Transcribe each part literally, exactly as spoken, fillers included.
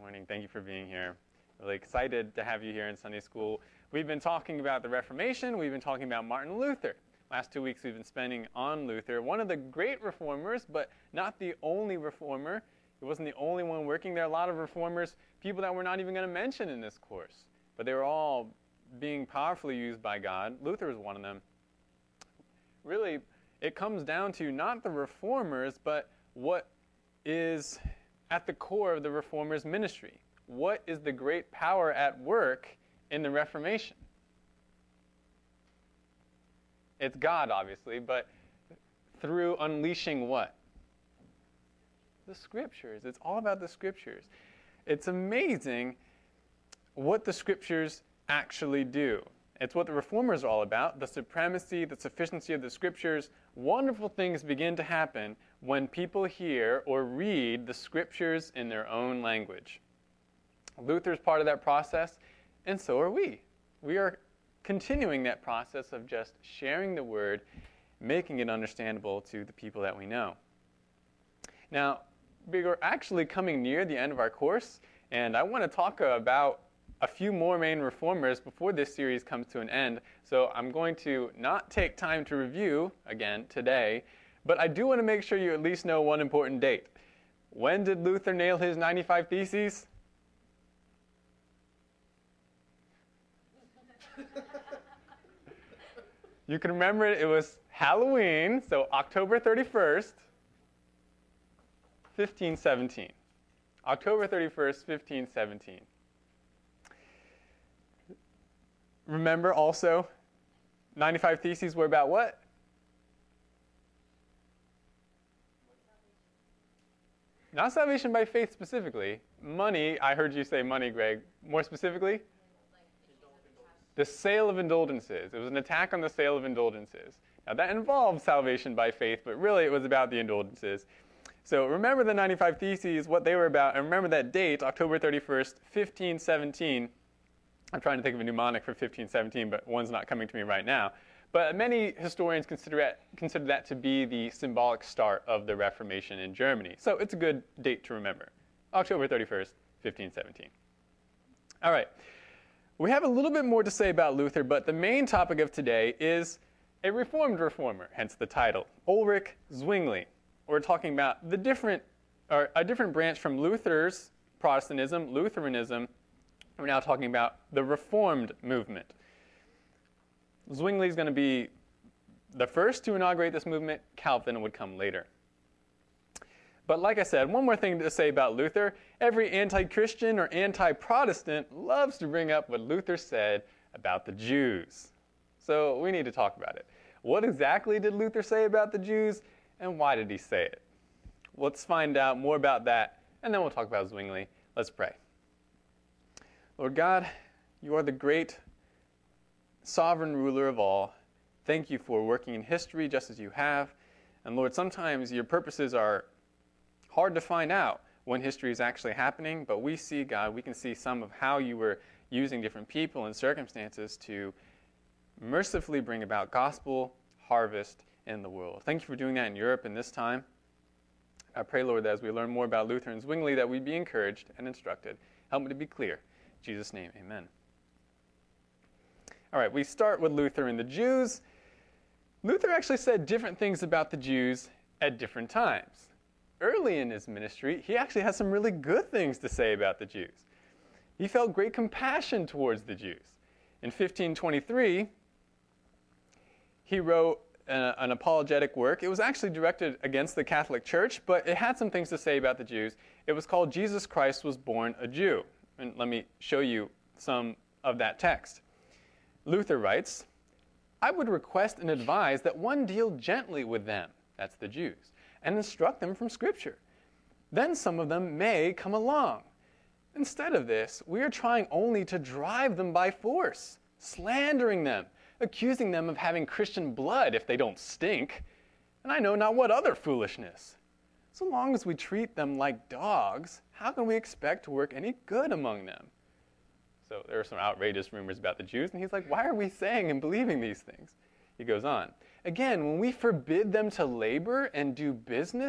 morning. Thank you for being here. Really excited to have you here in Sunday school. We've been talking about the Reformation. We've been talking about Martin Luther. Last two weeks we've been spending on Luther, one of the great reformers, but not the only reformer. He wasn't the only one working. There are a lot of reformers, people that we're not even going to mention in this course, but they were all being powerfully used by God. Luther was one of them. Really, it comes down to not the reformers, but what is at the core of the reformers' ministry. What is the great power at work in the Reformation? It's God, obviously, but through unleashing what? The Scriptures. It's all about the Scriptures. It's amazing what the Scriptures actually do. It's what the Reformers are all about, the supremacy, the sufficiency of the Scriptures. Wonderful things begin to happen when people hear or read the Scriptures in their own language. Luther's part of that process, and so are we. We are continuing that process of just sharing the Word, making it understandable to the people that we know. Now, we're actually coming near the end of our course, and I want to talk about a few more main reformers before this series comes to an end. So I'm going to not take time to review, again, today, but I do want to make sure you at least know one important date. When did Luther nail his ninety-five Theses? You can remember it, it was Halloween, so October thirty-first, fifteen seventeen. October thirty-first, fifteen seventeen. Remember also, ninety-five Theses were about what? Not salvation by faith specifically. Money, I heard you say money, Greg. More specifically? The sale of indulgences. It was an attack on the sale of indulgences. Now that involved salvation by faith, but really it was about the indulgences. So remember the ninety-five Theses, what they were about, and remember that date, October thirty-first, fifteen seventeen. I'm trying to think of a mnemonic for fifteen seventeen, but one's not coming to me right now. But many historians consider, it, consider that to be the symbolic start of the Reformation in Germany. So it's a good date to remember. October thirty-first, fifteen seventeen. All right. We have a little bit more to say about Luther, but the main topic of today is a Reformed reformer, hence the title, Ulrich Zwingli. We're talking about the different, or a different branch from Luther's Protestantism, Lutheranism. We're now talking about the Reformed movement. Zwingli is going to be the first to inaugurate this movement. Calvin would come later. But like I said, one more thing to say about Luther. Every anti-Christian or anti-Protestant loves to bring up what Luther said about the Jews. So we need to talk about it. What exactly did Luther say about the Jews, and why did he say it? Let's find out more about that, and then we'll talk about Zwingli. Let's pray. Lord God, you are the great sovereign ruler of all. Thank you for working in history just as you have. And Lord, sometimes your purposes are hard to find out when history is actually happening, but we see, God, we can see some of how you were using different people and circumstances to mercifully bring about gospel harvest in the world. Thank you for doing that in Europe in this time. I pray, Lord, that as we learn more about Luther and Zwingli, that we be encouraged and instructed. Help me to be clear. In Jesus' name, amen. All right, we start with Luther and the Jews. Luther actually said different things about the Jews at different times. Early in his ministry, he actually has some really good things to say about the Jews. He felt great compassion towards the Jews. In fifteen twenty-three, he wrote a, an apologetic work. It was actually directed against the Catholic Church, but it had some things to say about the Jews. It was called Jesus Christ Was Born a Jew. And let me show you some of that text. Luther writes, I would request and advise that one deal gently with them, that's the Jews, and instruct them from Scripture. Then some of them may come along. Instead of this, we are trying only to drive them by force, slandering them, accusing them of having Christian blood if they don't stink, and I know not what other foolishness. So long as we treat them like dogs, how can we expect to work any good among them? So there are some outrageous rumors about the Jews, and he's like, why are we saying and believing these things? He goes on, again, when we forbid them to labor and do business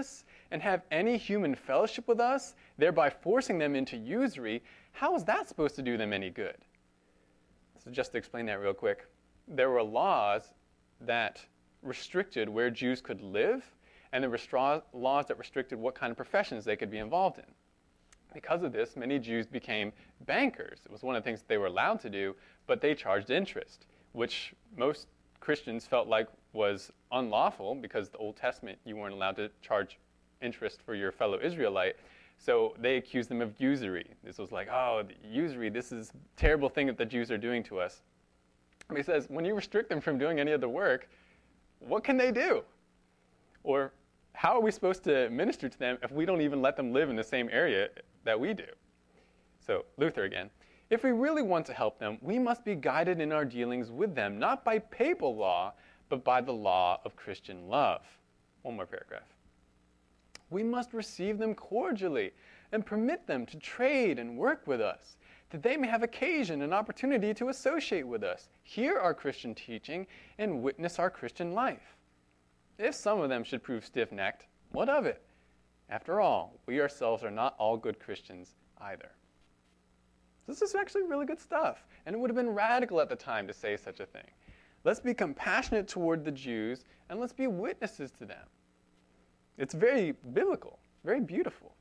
and have any human fellowship with us, thereby forcing them into usury, how is that supposed to do them any good? So just to explain that real quick, there were laws that restricted where Jews could live, and there were stra- laws that restricted what kind of professions they could be involved in. Because of this, many Jews became bankers. It was one of the things that they were allowed to do, but they charged interest, which most Christians felt like was unlawful because the Old Testament, you weren't allowed to charge interest for your fellow Israelite. So they accused them of usury. This was like, oh, usury, this is a terrible thing that the Jews are doing to us. And he says, when you restrict them from doing any of the work, what can they do? Or how are we supposed to minister to them if we don't even let them live in the same area that we do? So Luther again. If we really want to help them, we must be guided in our dealings with them, not by papal law, but by the law of Christian love. One more paragraph. We must receive them cordially and permit them to trade and work with us, that they may have occasion and opportunity to associate with us, hear our Christian teaching, and witness our Christian life. If some of them should prove stiff-necked, what of it? After all, we ourselves are not all good Christians either. This is actually really good stuff, and it would have been radical at the time to say such a thing. Let's be compassionate toward the Jews, and let's be witnesses to them. It's very biblical, very beautiful.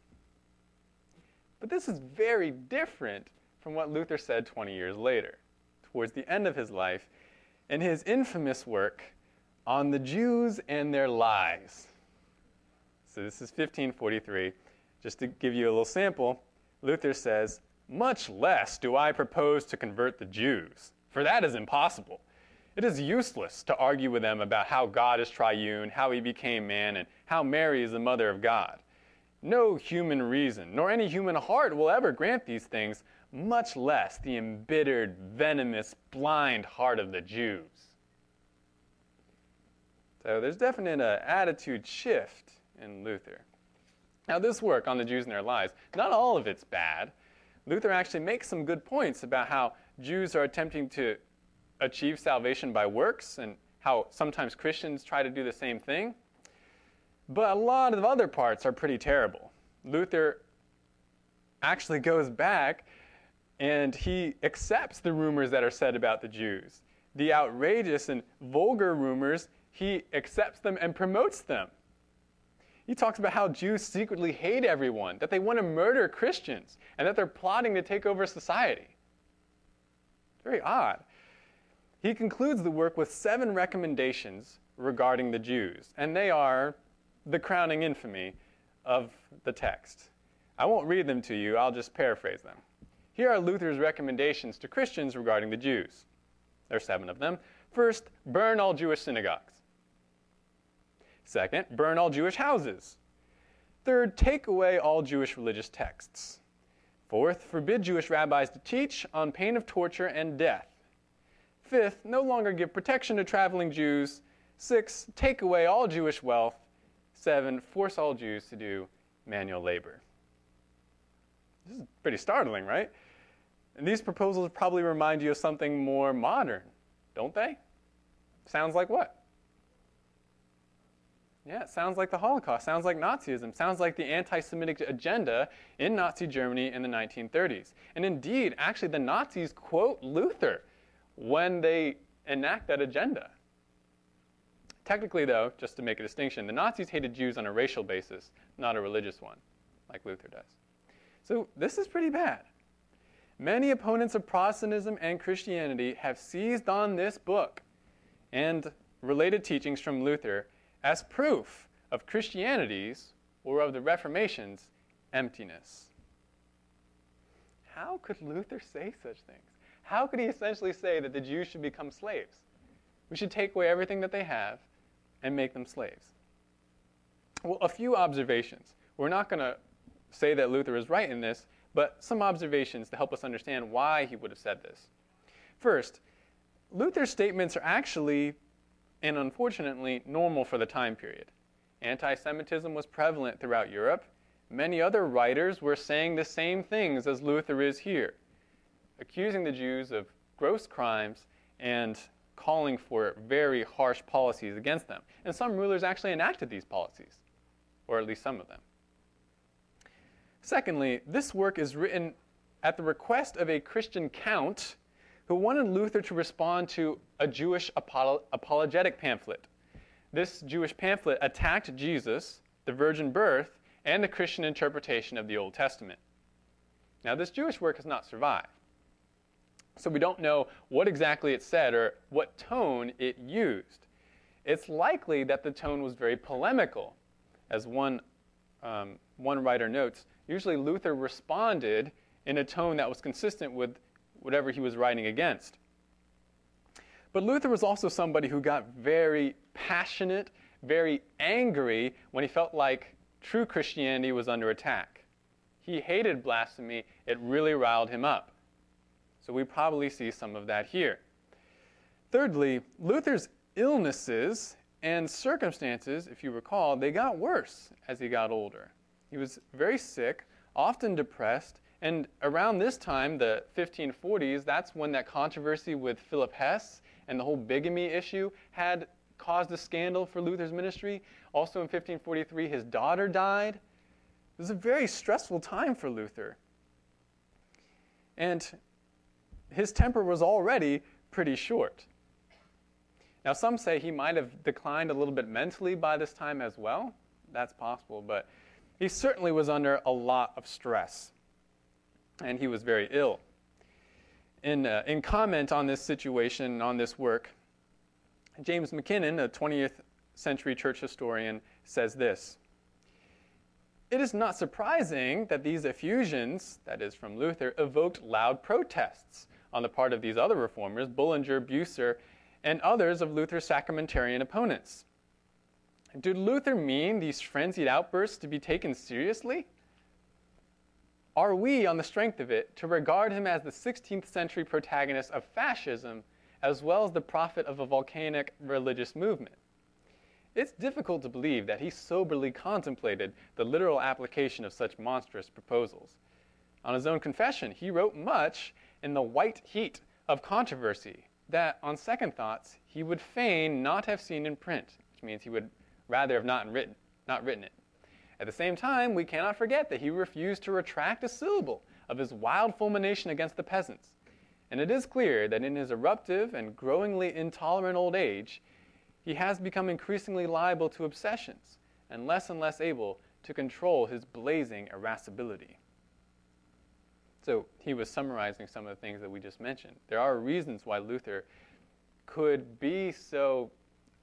But this is very different from what Luther said twenty years later, towards the end of his life, in his infamous work on the Jews and their lies. So this is fifteen forty-three. Just to give you a little sample, Luther says, "Much less do I propose to convert the Jews, for that is impossible. It is useless to argue with them about how God is triune, how he became man, and how Mary is the mother of God. No human reason, nor any human heart will ever grant these things, much less the embittered, venomous, blind heart of the Jews." So there's definitely an attitude shift in Luther. Now this work on the Jews and their lies, not all of it's bad. Luther actually makes some good points about how Jews are attempting to achieve salvation by works and how sometimes Christians try to do the same thing. But a lot of other parts are pretty terrible. Luther actually goes back and he accepts the rumors that are said about the Jews. The outrageous and vulgar rumors, he accepts them and promotes them. He talks about how Jews secretly hate everyone, that they want to murder Christians, and that they're plotting to take over society. Very odd. He concludes the work with seven recommendations regarding the Jews, and they are the crowning infamy of the text. I won't read them to you, I'll just paraphrase them. Here are Luther's recommendations to Christians regarding the Jews. There are seven of them. First, burn all Jewish synagogues. Second, burn all Jewish houses. Third, take away all Jewish religious texts. Fourth, forbid Jewish rabbis to teach on pain of torture and death. Fifth, no longer give protection to traveling Jews. Six, take away all Jewish wealth. Seven, force all Jews to do manual labor. This is pretty startling, right? And these proposals probably remind you of something more modern, don't they? Sounds like what? Yeah, it sounds like the Holocaust, sounds like Nazism, sounds like the anti-Semitic agenda in Nazi Germany in the nineteen thirties. And indeed, actually the Nazis quote Luther when they enact that agenda. Technically though, just to make a distinction, the Nazis hated Jews on a racial basis, not a religious one, like Luther does. So this is pretty bad. Many opponents of Protestantism and Christianity have seized on this book and related teachings from Luther as proof of Christianity's, or of the Reformation's, emptiness. How could Luther say such things? How could he essentially say that the Jews should become slaves? We should take away everything that they have and make them slaves. Well, a few observations. We're not going to say that Luther is right in this, but some observations to help us understand why he would have said this. First, Luther's statements are actually, and unfortunately, normal for the time period. Anti-Semitism was prevalent throughout Europe. Many other writers were saying the same things as Luther is here, accusing the Jews of gross crimes and calling for very harsh policies against them. And some rulers actually enacted these policies, or at least some of them. Secondly, this work is written at the request of a Christian count who wanted Luther to respond to a Jewish apolo- apologetic pamphlet. This Jewish pamphlet attacked Jesus, the virgin birth, and the Christian interpretation of the Old Testament. Now, this Jewish work has not survived, so we don't know what exactly it said or what tone it used. It's likely that the tone was very polemical. As one, um, one writer notes, usually Luther responded in a tone that was consistent with whatever he was writing against. But Luther was also somebody who got very passionate, very angry when he felt like true Christianity was under attack. He hated blasphemy. It really riled him up. So we probably see some of that here. Thirdly, Luther's illnesses and circumstances, if you recall, they got worse as he got older. He was very sick, often depressed, and around this time, the fifteen forties, that's when that controversy with Philip Hess and the whole bigamy issue had caused a scandal for Luther's ministry. Also in fifteen forty-three, his daughter died. It was a very stressful time for Luther. And his temper was already pretty short. Now, some say he might have declined a little bit mentally by this time as well. That's possible, but he certainly was under a lot of stress, and he was very ill. In, uh, in comment on this situation, on this work, James McKinnon, a twentieth century church historian, says this: "It is not surprising that these effusions, that is from Luther, evoked loud protests on the part of these other reformers, Bullinger, Bucer, and others of Luther's sacramentarian opponents. Did Luther mean these frenzied outbursts to be taken seriously? Are we, on the strength of it, to regard him as the sixteenth century protagonist of fascism as well as the prophet of a volcanic religious movement? It's difficult to believe that he soberly contemplated the literal application of such monstrous proposals. On his own confession, he wrote much in the white heat of controversy that, on second thoughts, he would fain not have seen in print, which means he would rather have not written, not written it. At the same time, we cannot forget that he refused to retract a syllable of his wild fulmination against the peasants. And it is clear that in his eruptive and growingly intolerant old age, he has become increasingly liable to obsessions and less and less able to control his blazing irascibility." So he was summarizing some of the things that we just mentioned. There are reasons why Luther could be so,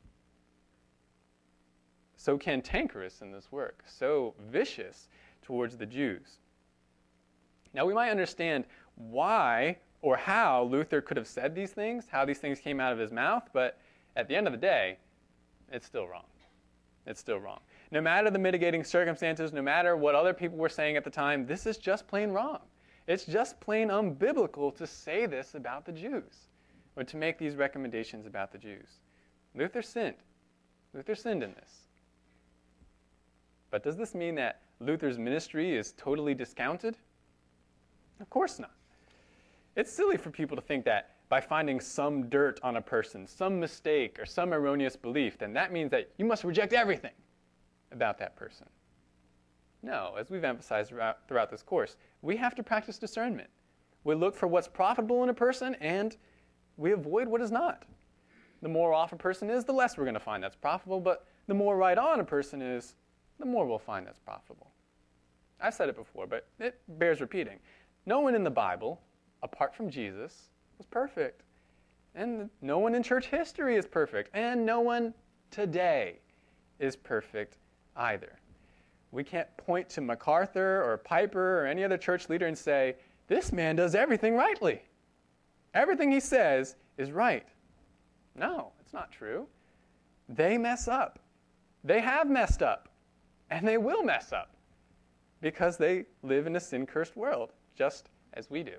so cantankerous in this work, so vicious towards the Jews. Now we might understand why or how Luther could have said these things, how these things came out of his mouth, but at the end of the day, it's still wrong. It's still wrong. No matter the mitigating circumstances, no matter what other people were saying at the time, this is just plain wrong. It's just plain unbiblical to say this about the Jews, or to make these recommendations about the Jews. Luther sinned. Luther sinned in this. But does this mean that Luther's ministry is totally discounted? Of course not. It's silly for people to think that by finding some dirt on a person, some mistake, or some erroneous belief, then that means that you must reject everything about that person. No, as we've emphasized throughout, throughout this course, we have to practice discernment. We look for what's profitable in a person, and we avoid what is not. The more off a person is, the less we're going to find that's profitable, but the more right on a person is, the more we'll find that's profitable. I've said it before, but it bears repeating. No one in the Bible, apart from Jesus, was perfect. And no one in church history is perfect. And no one today is perfect either. We can't point to MacArthur or Piper or any other church leader and say, this man does everything rightly. Everything he says is right. No, it's not true. They mess up. They have messed up. And they will mess up because they live in a sin-cursed world, just as we do.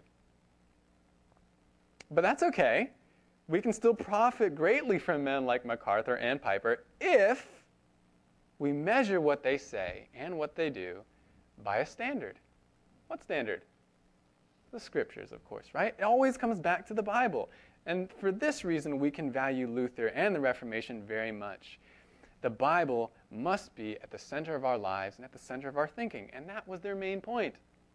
But that's okay. We can still profit greatly from men like MacArthur and Piper if we measure what they say and what they do by a standard. What standard? The Scriptures, of course, right? It always comes back to the Bible. And for this reason, we can value Luther and the Reformation very much. The Bible must be at the center of our lives and at the center of our thinking. And that was their main point.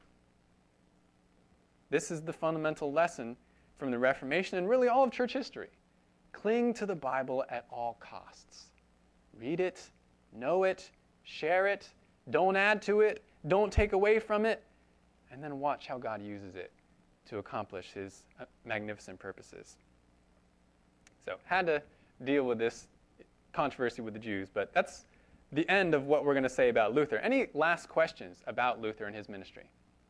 This is the fundamental lesson from the Reformation and really all of church history. Cling to the Bible at all costs. Read it, know it, share it, don't add to it, don't take away from it, and then watch how God uses it to accomplish his magnificent purposes. So, had to deal with this controversy with the Jews, but that's the end of what we're going to say about Luther. Any last questions about Luther and his ministry?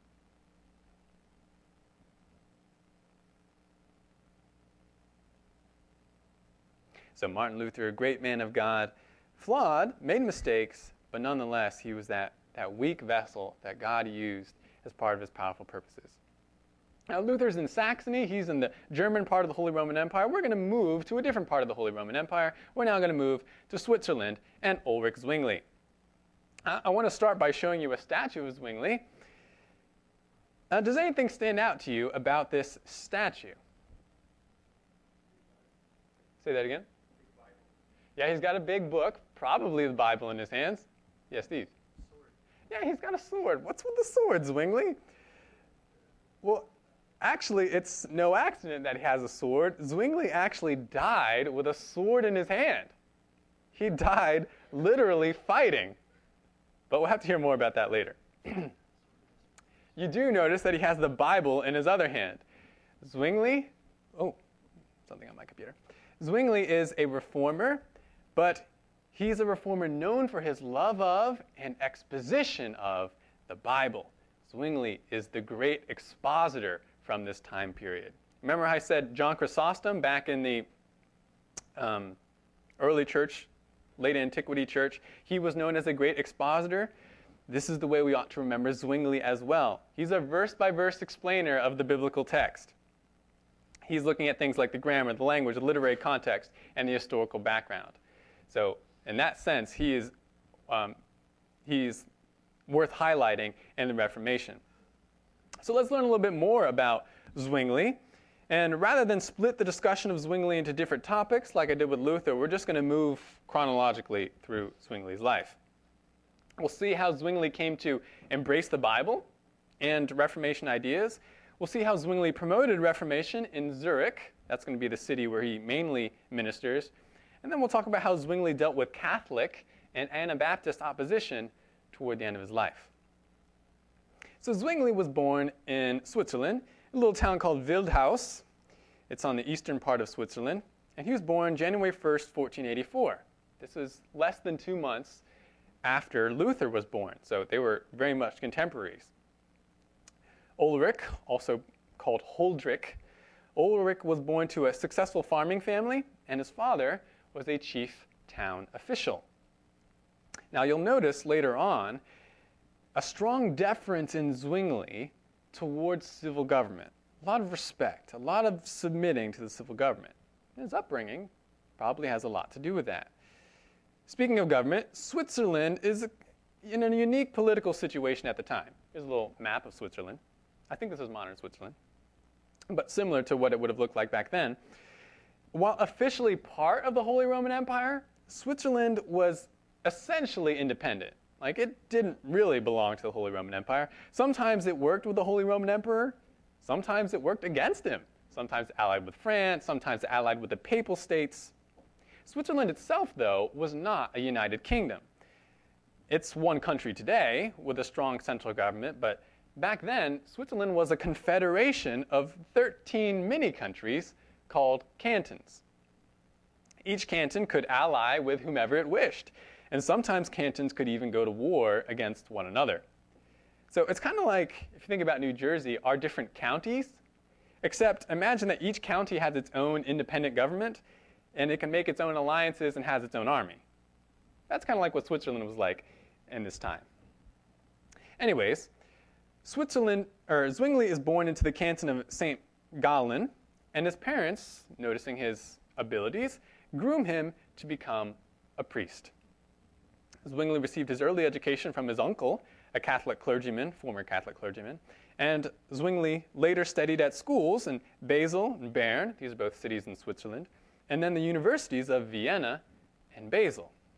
So Martin Luther, a great man of God, flawed, made mistakes, but nonetheless, he was that, that weak vessel that God used as part of his powerful purposes. Now, Luther's in Saxony. He's in the German part of the Holy Roman Empire. We're going to move to a different part of the Holy Roman Empire. We're now going to move to Switzerland and Ulrich Zwingli. Uh, I want to start by showing you a statue of Zwingli. Uh, does anything stand out to you about this statue? Say that again. Yeah, he's got a big book, probably the Bible in his hands. Yes, Steve? Sword. Yeah, he's got a sword. What's with the sword, Zwingli? Well, actually, it's no accident that he has a sword. Zwingli actually died with a sword in his hand. He died literally fighting. But we'll have to hear more about that later. You do notice that he has the Bible in his other hand. Zwingli, oh, something on my computer. Zwingli is a reformer, but he's a reformer known for his love of and exposition of the Bible. Zwingli is the great expositor from this time period. Remember how I said John Chrysostom back in the um, early church, late antiquity church? He was known as a great expositor. This is the way we ought to remember Zwingli as well. He's a verse-by-verse explainer of the biblical text. He's looking at things like the grammar, the language, the literary context, and the historical background. So in that sense, he is um, he's worth highlighting in the Reformation. So let's learn a little bit more about Zwingli. And rather than split the discussion of Zwingli into different topics like I did with Luther, we're just going to move chronologically through Zwingli's life. We'll see how Zwingli came to embrace the Bible and Reformation ideas. We'll see how Zwingli promoted Reformation in Zurich. That's going to be the city where he mainly ministers. And then we'll talk about how Zwingli dealt with Catholic and Anabaptist opposition toward the end of his life. So Zwingli was born in Switzerland, a little town called Wildhaus. It's on the eastern part of Switzerland. And he was born January first, fourteen eighty-four. This was less than two months after Luther was born, so they were very much contemporaries. Ulrich, also called Huldrych, Ulrich was born to a successful farming family, and his father was a chief town official. Now you'll notice later on a strong deference in Zwingli towards civil government. A lot of respect, a lot of submitting to the civil government. His upbringing probably has a lot to do with that. Speaking of government, Switzerland is in a unique political situation at the time. Here's a little map of Switzerland. I think this is modern Switzerland, but similar to what it would have looked like back then. While officially part of the Holy Roman Empire, Switzerland was essentially independent. Like, it didn't really belong to the Holy Roman Empire. Sometimes it worked with the Holy Roman Emperor. Sometimes it worked against him. Sometimes allied with France, sometimes allied with the Papal States. Switzerland itself, though, was not a united kingdom. It's one country today with a strong central government, but back then, Switzerland was a confederation of thirteen mini-countries called cantons. Each canton could ally with whomever it wished, and sometimes cantons could even go to war against one another. So it's kind of like, if you think about New Jersey, our different counties, except imagine that each county has its own independent government, and it can make its own alliances and has its own army. That's kind of like what Switzerland was like in this time. Anyways, Switzerland, or Zwingli is born into the canton of Saint Gallen, and his parents, noticing his abilities, groom him to become a priest. Zwingli received his early education from his uncle, a Catholic clergyman, former Catholic clergyman, and Zwingli later studied at schools in Basel and Bern, these are both cities in Switzerland, and then the universities of Vienna and Basel.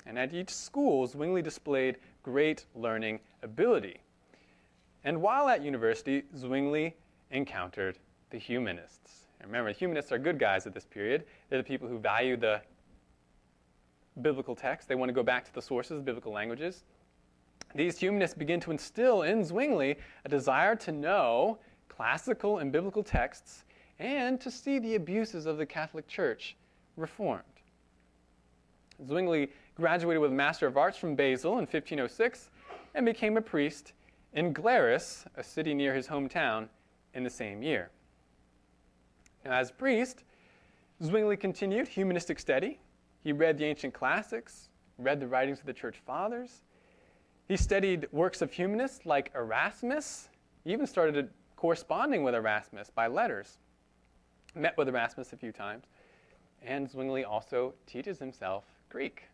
And at each school, Zwingli displayed great learning ability. And while at university, Zwingli encountered the humanists. And remember, humanists are good guys at this period. They're the people who value the biblical text. They want to go back to the sources, biblical languages. These humanists begin to instill in Zwingli a desire to know classical and biblical texts and to see the abuses of the Catholic Church reformed. Zwingli graduated with a Master of Arts from Basel in fifteen oh six and became a priest in Glarus, a city near his hometown, in the same year. Now, as a priest, Zwingli continued humanistic study. He read the ancient classics, read the writings of the church fathers. He studied works of humanists like Erasmus. He even started corresponding with Erasmus by letters. Met with Erasmus a few times. And Zwingli also teaches himself Greek.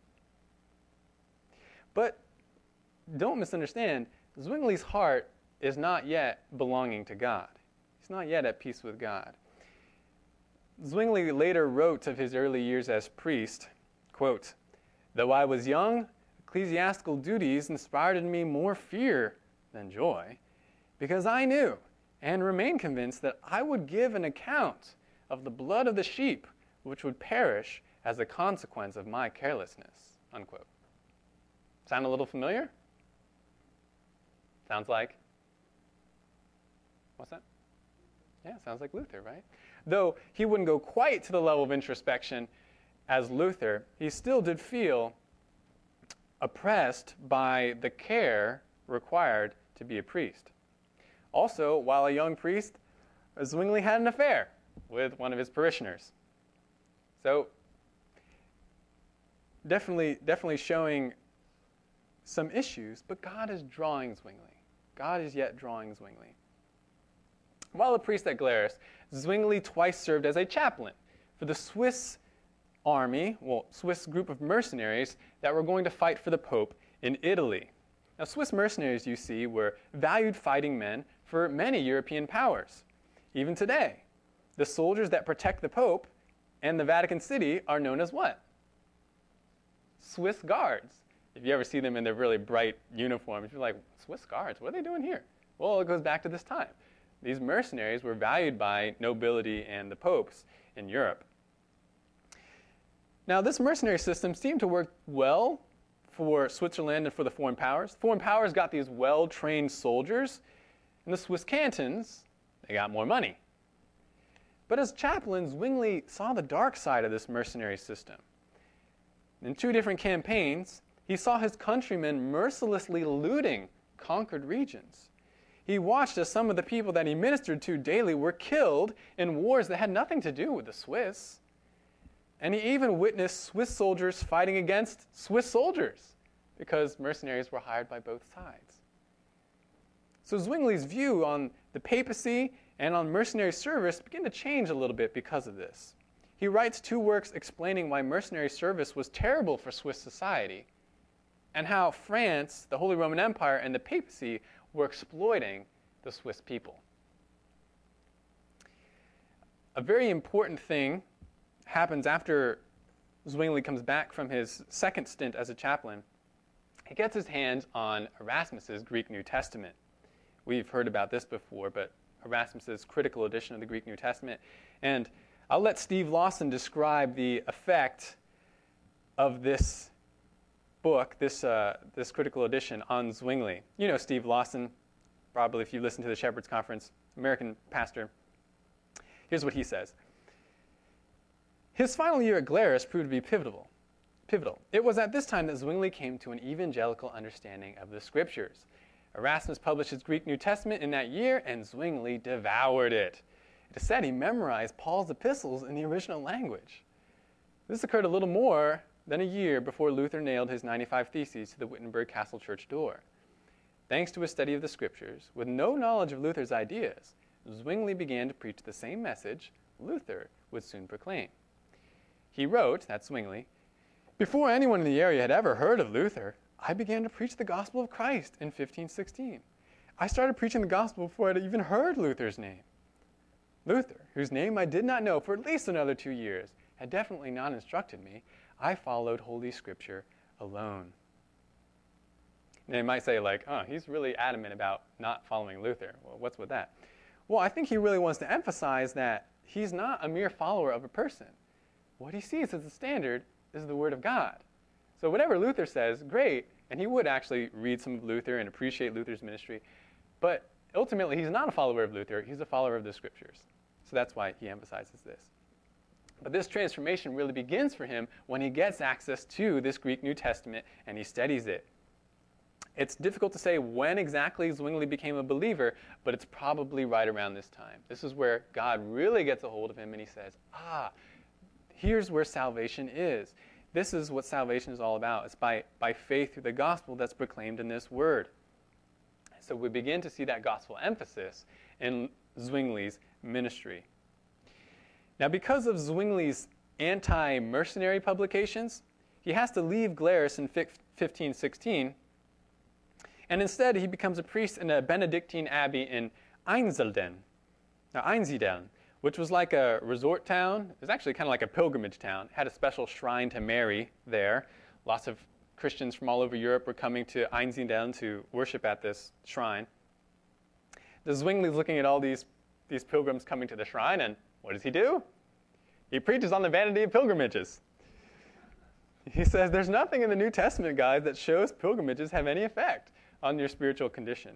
But don't misunderstand, Zwingli's heart is not yet belonging to God. He's not yet at peace with God. Zwingli later wrote of his early years as priest, quote, "Though I was young, ecclesiastical duties inspired in me more fear than joy, because I knew and remained convinced that I would give an account of the blood of the sheep which would perish as a consequence of my carelessness," unquote. Sound a little familiar? Sounds like? What's that? Yeah, sounds like Luther, right? Though he wouldn't go quite to the level of introspection as Luther, he still did feel oppressed by the care required to be a priest. Also, while a young priest, Zwingli had an affair with one of his parishioners. So, definitely, definitely showing some issues, but God is drawing Zwingli. God is yet drawing Zwingli. While a priest at Glarus, Zwingli twice served as a chaplain for the Swiss army, well, Swiss group of mercenaries that were going to fight for the Pope in Italy. Now, Swiss mercenaries, you see, were valued fighting men for many European powers. Even today, the soldiers that protect the Pope and the Vatican City are known as what? Swiss guards. If you ever see them in their really bright uniforms, you're like, Swiss guards, what are they doing here? Well, it goes back to this time. These mercenaries were valued by nobility and the popes in Europe. Now, this mercenary system seemed to work well for Switzerland and for the foreign powers. Foreign powers got these well-trained soldiers, and the Swiss cantons, they got more money. But as chaplain, Zwingli saw the dark side of this mercenary system. In two different campaigns, he saw his countrymen mercilessly looting conquered regions. He watched as some of the people that he ministered to daily were killed in wars that had nothing to do with the Swiss. And he even witnessed Swiss soldiers fighting against Swiss soldiers because mercenaries were hired by both sides. So Zwingli's view on the papacy and on mercenary service began to change a little bit because of this. He writes two works explaining why mercenary service was terrible for Swiss society and how France, the Holy Roman Empire, and the papacy were exploiting the Swiss people. A very important thing happens after Zwingli comes back from his second stint as a chaplain. He gets his hands on Erasmus's Greek New Testament. We've heard about this before, but Erasmus's critical edition of the Greek New Testament. And I'll let Steve Lawson describe the effect of this book, this, uh, this critical edition on Zwingli. You know Steve Lawson, probably if you listen to the Shepherd's Conference, American pastor. Here's what he says. His final year at Glarus proved to be pivotal. Pivotal. It was at this time that Zwingli came to an evangelical understanding of the Scriptures. Erasmus published his Greek New Testament in that year, and Zwingli devoured it. It is said he memorized Paul's epistles in the original language. This occurred a little more than a year before Luther nailed his ninety-five Theses to the Wittenberg Castle Church door. Thanks to his study of the Scriptures, with no knowledge of Luther's ideas, Zwingli began to preach the same message Luther would soon proclaim. He wrote, that's Zwingli, "Before anyone in the area had ever heard of Luther, I began to preach the gospel of Christ in fifteen sixteen. I started preaching the gospel before I had even heard Luther's name. Luther, whose name I did not know for at least another two years, had definitely not instructed me. I followed Holy Scripture alone. And they might say, like, oh, he's really adamant about not following Luther. Well, what's with that? Well, I think he really wants to emphasize that he's not a mere follower of a person. What he sees as the standard is the Word of God. So whatever Luther says, great, and he would actually read some of Luther and appreciate Luther's ministry, but ultimately he's not a follower of Luther, he's a follower of the Scriptures. So that's why he emphasizes this. But this transformation really begins for him when he gets access to this Greek New Testament and he studies it. It's difficult to say when exactly Zwingli became a believer, but it's probably right around this time. This is where God really gets a hold of him and he says, ah, here's where salvation is. This is what salvation is all about. It's by, by faith through the gospel that's proclaimed in this word. So we begin to see that gospel emphasis in Zwingli's ministry. Now, because of Zwingli's anti-mercenary publications, he has to leave Glarus in fifteen sixteen, and instead he becomes a priest in a Benedictine abbey in Einsiedeln, now Einsiedeln, which was like a resort town. It was actually kind of like a pilgrimage town. It had a special shrine to Mary there. Lots of Christians from all over Europe were coming to Einsiedeln to worship at this shrine. The Zwingli's looking at all these, these pilgrims coming to the shrine, and what does he do? He preaches on the vanity of pilgrimages. He says, there's nothing in the New Testament, guys, that shows pilgrimages have any effect on your spiritual condition.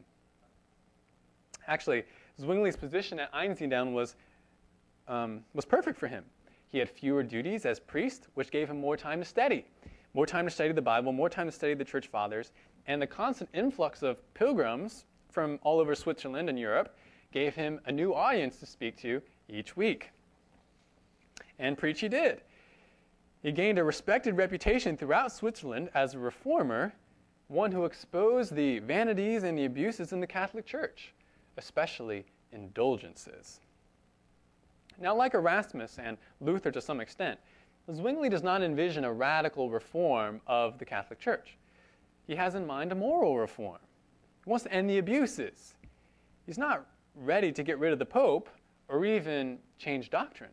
Actually, Zwingli's position at Einsiedeln was, um, was perfect for him. He had fewer duties as priest, which gave him more time to study. More time to study the Bible, more time to study the church fathers, and the constant influx of pilgrims from all over Switzerland and Europe gave him a new audience to speak to each week. And preach he did. He gained a respected reputation throughout Switzerland as a reformer, one who exposed the vanities and the abuses in the Catholic Church, especially indulgences. Now, like Erasmus and Luther to some extent, Zwingli does not envision a radical reform of the Catholic Church. He has in mind a moral reform. He wants to end the abuses. He's not ready to get rid of the Pope or even change doctrine.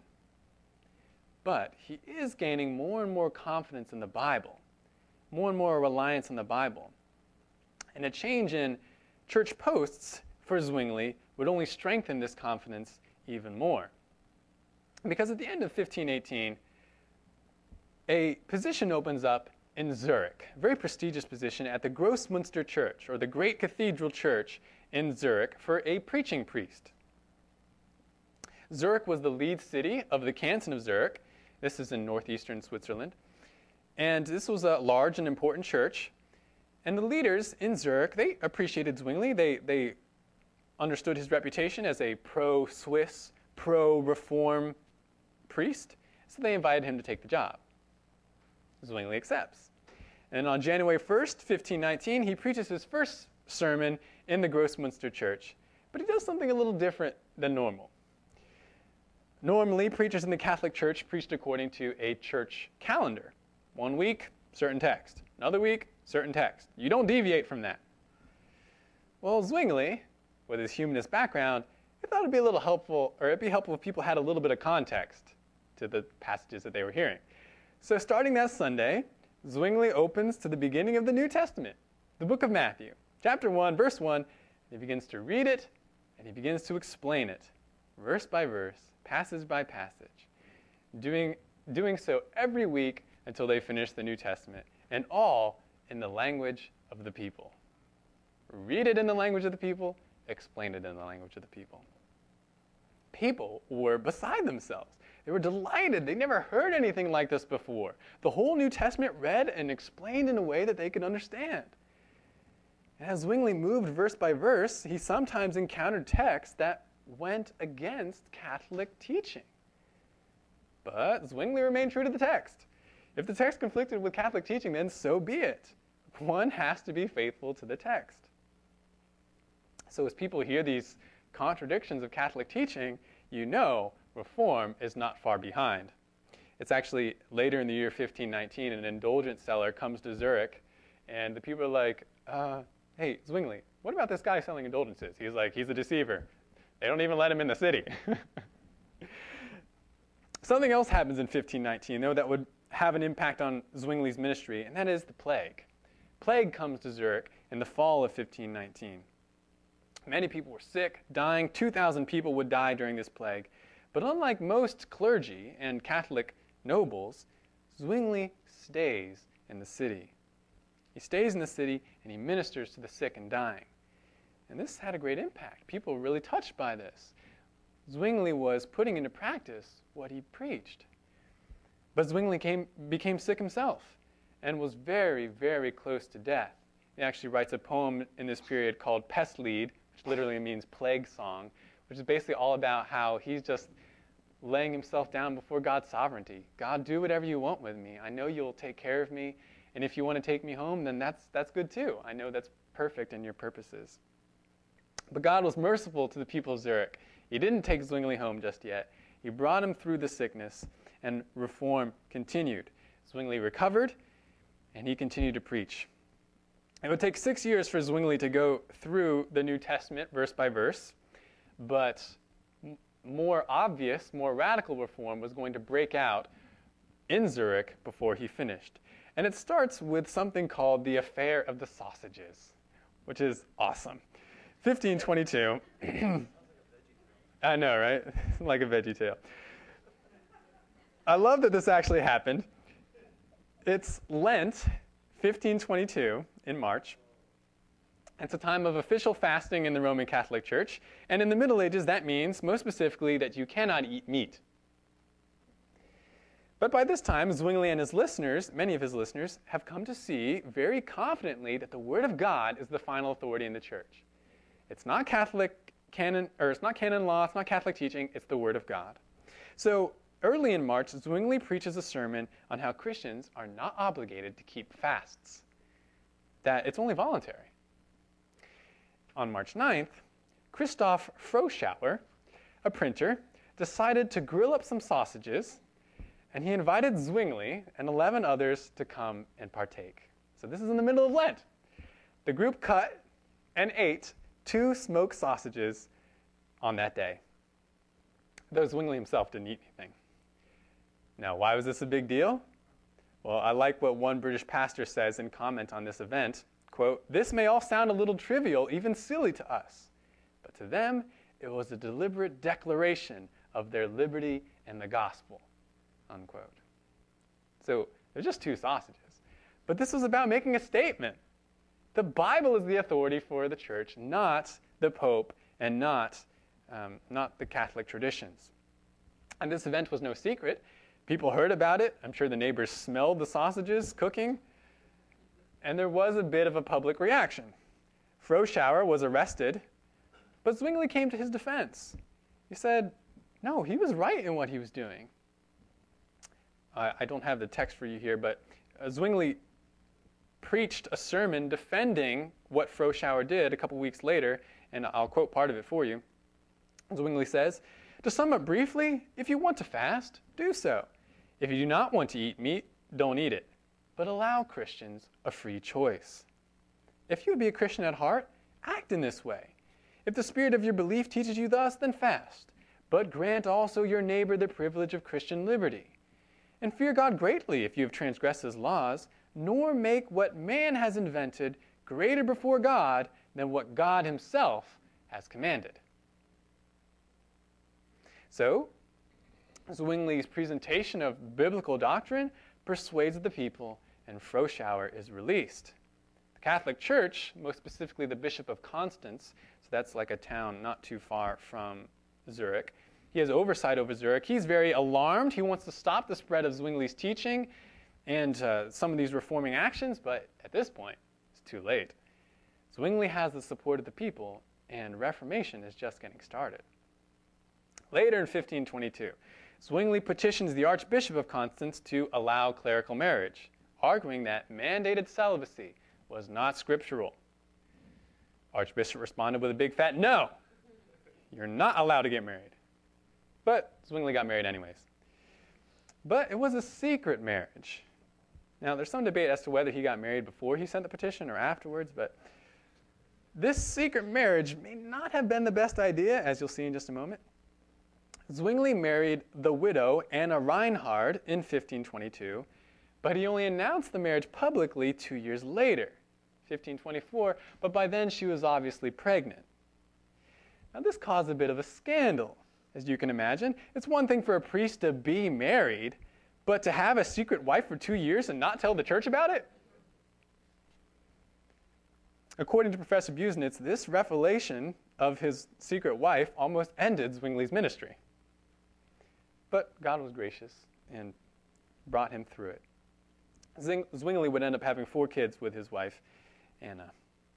But he is gaining more and more confidence in the Bible, more and more reliance on the Bible. And a change in church posts for Zwingli would only strengthen this confidence even more. Because at the end of fifteen eighteen, a position opens up in Zurich, a very prestigious position at the Grossmünster Church, or the Great Cathedral Church in Zurich, for a preaching priest. Zurich was the lead city of the canton of Zurich. This is in northeastern Switzerland. And this was a large and important church. And the leaders in Zurich, they appreciated Zwingli. They, they understood his reputation as a pro-Swiss, pro-reform priest. So they invited him to take the job. Zwingli accepts. And on January first, fifteen nineteen, he preaches his first sermon in the Grossmünster Church. But he does something a little different than normal. Normally, preachers in the Catholic Church preached according to a church calendar. One week, certain text. Another week, certain text. You don't deviate from that. Well, Zwingli, with his humanist background, he thought it'd be a little helpful, or it'd be helpful if people had a little bit of context to the passages that they were hearing. So starting that Sunday, Zwingli opens to the beginning of the New Testament, the book of Matthew, chapter one, verse one, and he begins to read it, and he begins to explain it, verse by verse, passage by passage, doing, doing so every week until they finish the New Testament, and all in the language of the people. Read it in the language of the people, explain it in the language of the people. People were beside themselves. They were delighted. They never heard anything like this before. The whole New Testament read and explained in a way that they could understand. And as Zwingli moved verse by verse, he sometimes encountered texts that went against Catholic teaching. But Zwingli remained true to the text. If the text conflicted with Catholic teaching, then so be it. One has to be faithful to the text. So as people hear these contradictions of Catholic teaching, you know reform is not far behind. It's actually later in the year fifteen nineteen, an indulgence seller comes to Zurich, and the people are like, uh, hey, Zwingli, what about this guy selling indulgences? He's like, he's a deceiver. They don't even let him in the city. Something else happens in fifteen nineteen, though, that would have an impact on Zwingli's ministry, and that is the plague. Plague comes to Zurich in the fall of fifteen nineteen. Many people were sick, dying. two thousand people would die during this plague. But unlike most clergy and Catholic nobles, Zwingli stays in the city. He stays in the city and he ministers to the sick and dying. And this had a great impact. People were really touched by this. Zwingli was putting into practice what he preached. But Zwingli came, became sick himself and was very, very close to death. He actually writes a poem in this period called Pestlied, which literally means plague song, which is basically all about how he's just laying himself down before God's sovereignty. God, do whatever you want with me. I know you'll take care of me. And if you want to take me home, then that's, that's good too. I know that's perfect in your purposes. But God was merciful to the people of Zurich. He didn't take Zwingli home just yet. He brought him through the sickness, and reform continued. Zwingli recovered, and he continued to preach. It would take six years for Zwingli to go through the New Testament verse by verse, but more obvious, more radical reform was going to break out in Zurich before he finished. And it starts with something called the Affair of the Sausages, which is awesome. fifteen twenty-two. I know, right? Like a Veggie Tale. I love that this actually happened. It's Lent, fifteen twenty-two, in March. It's a time of official fasting in the Roman Catholic Church. And in the Middle Ages, that means, most specifically, that you cannot eat meat. But by this time, Zwingli and his listeners, many of his listeners, have come to see very confidently that the Word of God is the final authority in the Church. It's not Catholic canon, or it's not canon law, it's not Catholic teaching, it's the Word of God. So early in March, Zwingli preaches a sermon on how Christians are not obligated to keep fasts, that it's only voluntary. On March ninth, Christoph Froschauer, a printer, decided to grill up some sausages, and he invited Zwingli and eleven others to come and partake. So this is in the middle of Lent. The group cut and ate two smoked sausages on that day, though Zwingli himself didn't eat anything. Now, why was this a big deal? Well, I like what one British pastor says in comment on this event. Quote, "This may all sound a little trivial, even silly to us, but to them it was a deliberate declaration of their liberty and the gospel." Unquote. So they're just two sausages. But this was about making a statement. The Bible is the authority for the church, not the Pope and not, um, not the Catholic traditions. And this event was no secret. People heard about it. I'm sure the neighbors smelled the sausages cooking. And there was a bit of a public reaction. Froschauer was arrested, but Zwingli came to his defense. He said, no, he was right in what he was doing. Uh, I don't have the text for you here, but uh, Zwingli preached a sermon defending what Froschauer did a couple weeks later, and I'll quote part of it for you. Zwingli says, "To sum up briefly, if you want to fast, do so. If you do not want to eat meat, don't eat it. But allow Christians a free choice. If you would be a Christian at heart, act in this way. If the spirit of your belief teaches you thus, then fast. But grant also your neighbor the privilege of Christian liberty. And fear God greatly if you have transgressed his laws, nor make what man has invented greater before God than what God himself has commanded." So, Zwingli's presentation of biblical doctrine persuades the people, and Froschauer is released. The Catholic Church, most specifically the Bishop of Constance, so that's like a town not too far from Zurich, he has oversight over Zurich. He's very alarmed. He wants to stop the spread of Zwingli's teaching and uh, some of these reforming actions, but at this point, it's too late. Zwingli has the support of the people, and Reformation is just getting started. Later in fifteen twenty-two, Zwingli petitions the Archbishop of Constance to allow clerical marriage, arguing that mandated celibacy was not scriptural. Archbishop responded with a big fat no. You're not allowed to get married. But Zwingli got married anyways. But it was a secret marriage. Now, there's some debate as to whether he got married before he sent the petition or afterwards, but this secret marriage may not have been the best idea, as you'll see in just a moment. Zwingli married the widow Anna Reinhard in fifteen twenty-two, but he only announced the marriage publicly two years later, fifteen twenty-four, but by then she was obviously pregnant. Now this caused a bit of a scandal, as you can imagine. It's one thing for a priest to be married, but to have a secret wife for two years and not tell the church about it? According to Professor Busenitz, this revelation of his secret wife almost ended Zwingli's ministry. But God was gracious and brought him through it. Zing- Zwingli would end up having four kids with his wife, Anna.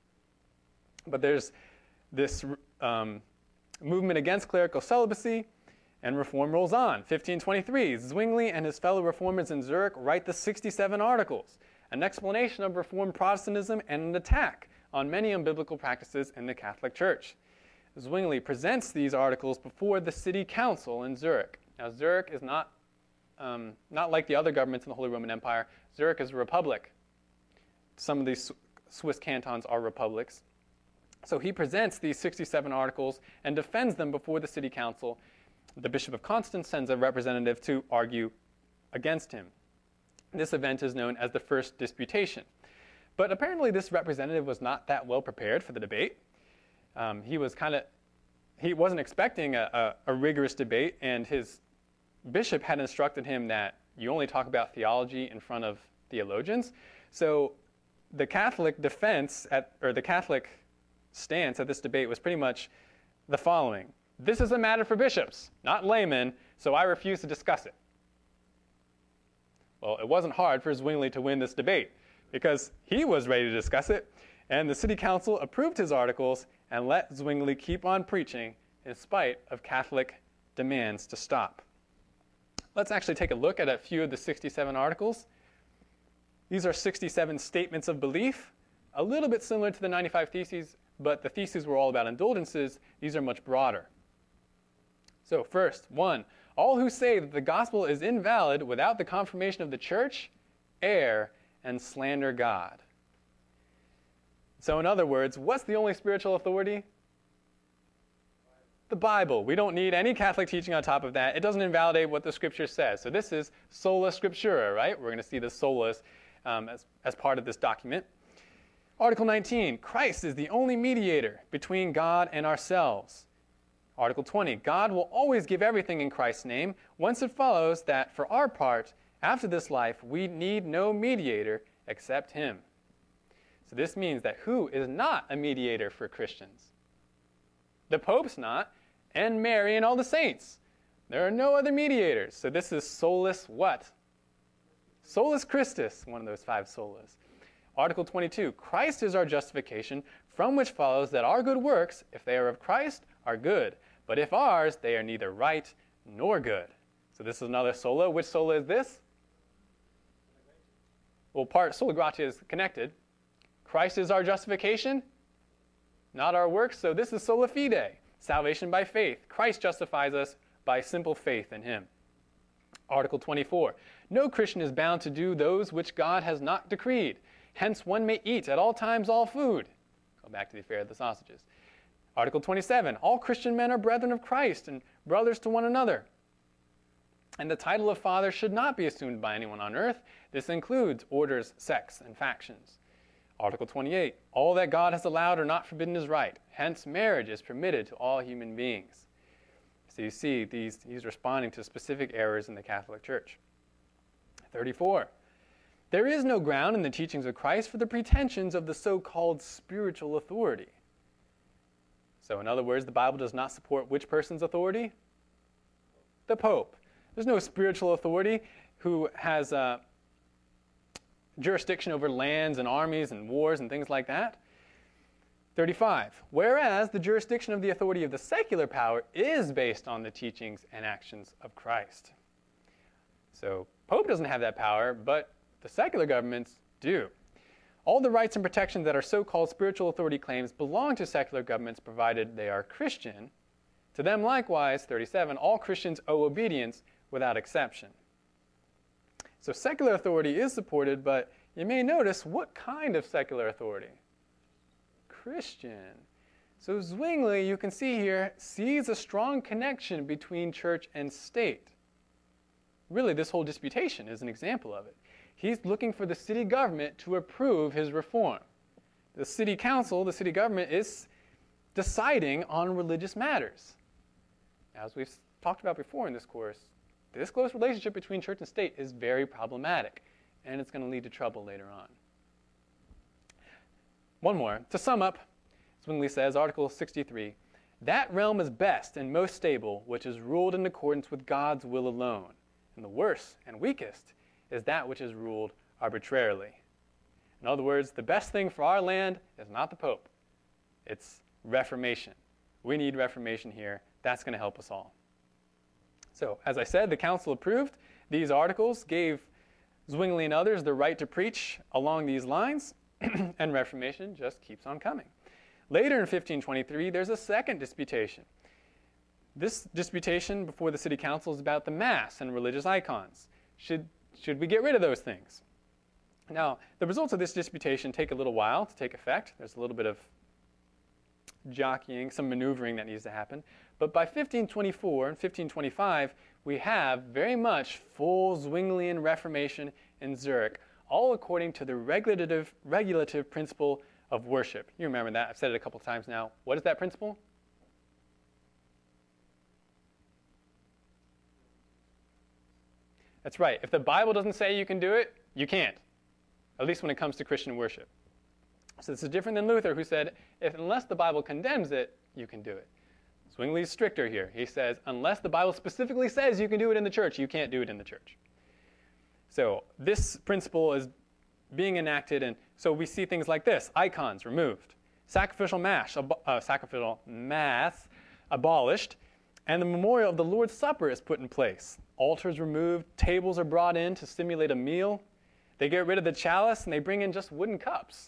But there's this um, movement against clerical celibacy, and reform rolls on. fifteen twenty-three, Zwingli and his fellow reformers in Zurich write the sixty-seven Articles, an explanation of Reformed Protestantism and an attack on many unbiblical practices in the Catholic Church. Zwingli presents these articles before the city council in Zurich. Now, Zurich is not, um, not like the other governments in the Holy Roman Empire. Zurich is a republic. Some of these Swiss cantons are republics. So he presents these sixty-seven articles and defends them before the city council. The Bishop of Constance sends a representative to argue against him. This event is known as the First Disputation. But apparently this representative was not that well prepared for the debate. Um, he was kind of, he wasn't expecting a, a, a rigorous debate, and his bishop had instructed him that you only talk about theology in front of theologians. So the Catholic defense, at, or the Catholic stance at this debate was pretty much the following. This is a matter for bishops, not laymen, so I refuse to discuss it. Well, it wasn't hard for Zwingli to win this debate, because he was ready to discuss it, and the city council approved his articles and let Zwingli keep on preaching in spite of Catholic demands to stop. Let's actually take a look at a few of the sixty-seven articles. These are sixty-seven statements of belief, a little bit similar to the ninety-five Theses, but the Theses were all about indulgences. These are much broader. So first, one, all who say that the gospel is invalid without the confirmation of the church err and slander God. So in other words, what's the only spiritual authority? The Bible. We don't need any Catholic teaching on top of that. It doesn't invalidate what the Scripture says. So this is sola scriptura, right? We're going to see the solas um, as, as part of this document. Article nineteen, Christ is the only mediator between God and ourselves. Article twenty, God will always give everything in Christ's name. Whence it follows that for our part, after this life, we need no mediator except him. So this means that who is not a mediator for Christians? The Pope's not, and Mary and all the saints. There are no other mediators. So this is solus what? Solus Christus, one of those five solas. Article twenty-two, Christ is our justification, from which follows that our good works, if they are of Christ, are good. But if ours, they are neither right nor good. So this is another sola. Which sola is this? Well, part sola gratia is connected. Christ is our justification, not our works. So this is sola fide, salvation by faith. Christ justifies us by simple faith in him. Article twenty-four, no Christian is bound to do those which God has not decreed. Hence one may eat at all times all food. Go back to the affair of the sausages. Article twenty-seven, all Christian men are brethren of Christ and brothers to one another. And the title of father should not be assumed by anyone on earth. This includes orders, sects, and factions. Article twenty-eight, all that God has allowed or not forbidden is right. Hence marriage is permitted to all human beings. So you see, these, he's responding to specific errors in the Catholic Church. thirty-four, there is no ground in the teachings of Christ for the pretensions of the so-called spiritual authority. So in other words, the Bible does not support which person's authority? The Pope. There's no spiritual authority who has uh, jurisdiction over lands and armies and wars and things like that. thirty-five, whereas the jurisdiction of the authority of the secular power is based on the teachings and actions of Christ. So Pope doesn't have that power, but the secular governments do. All the rights and protections that are so-called spiritual authority claims belong to secular governments provided they are Christian. To them likewise, thirty-seven, all Christians owe obedience without exception. So secular authority is supported, but you may notice what kind of secular authority? Christian. So Zwingli, you can see here, sees a strong connection between church and state. Really, this whole disputation is an example of it. He's looking for the city government to approve his reform. The city council, the city government, is deciding on religious matters. As we've talked about before in this course, this close relationship between church and state is very problematic, and it's going to lead to trouble later on. One more. To sum up, Zwingli says, Article sixty-three, that realm is best and most stable which is ruled in accordance with God's will alone, and the worst and weakest is that which is ruled arbitrarily. In other words, the best thing for our land is not the Pope. It's reformation. We need reformation here. That's going to help us all. So, as I said, the council approved. These articles gave Zwingli and others the right to preach along these lines, and Reformation just keeps on coming. Later in fifteen twenty-three, there's a second disputation. This disputation before the city council is about the Mass and religious icons. Should, should we get rid of those things? Now, the results of this disputation take a little while to take effect. There's a little bit of jockeying, some maneuvering that needs to happen. But by fifteen twenty-four and fifteen twenty-five, we have very much full Zwinglian Reformation in Zurich, all according to the regulative, regulative principle of worship. You remember that. I've said it a couple times now. What is that principle? That's right. If the Bible doesn't say you can do it, you can't, at least when it comes to Christian worship. So this is different than Luther, who said, if unless the Bible condemns it, you can do it. Zwingli's stricter here. He says, unless the Bible specifically says you can do it in the church, you can't do it in the church. So this principle is being enacted, and so we see things like this. Icons removed. Sacrificial mass, uh, sacrificial mass abolished, and the memorial of the Lord's Supper is put in place. Altars removed. Tables are brought in to simulate a meal. They get rid of the chalice, and they bring in just wooden cups.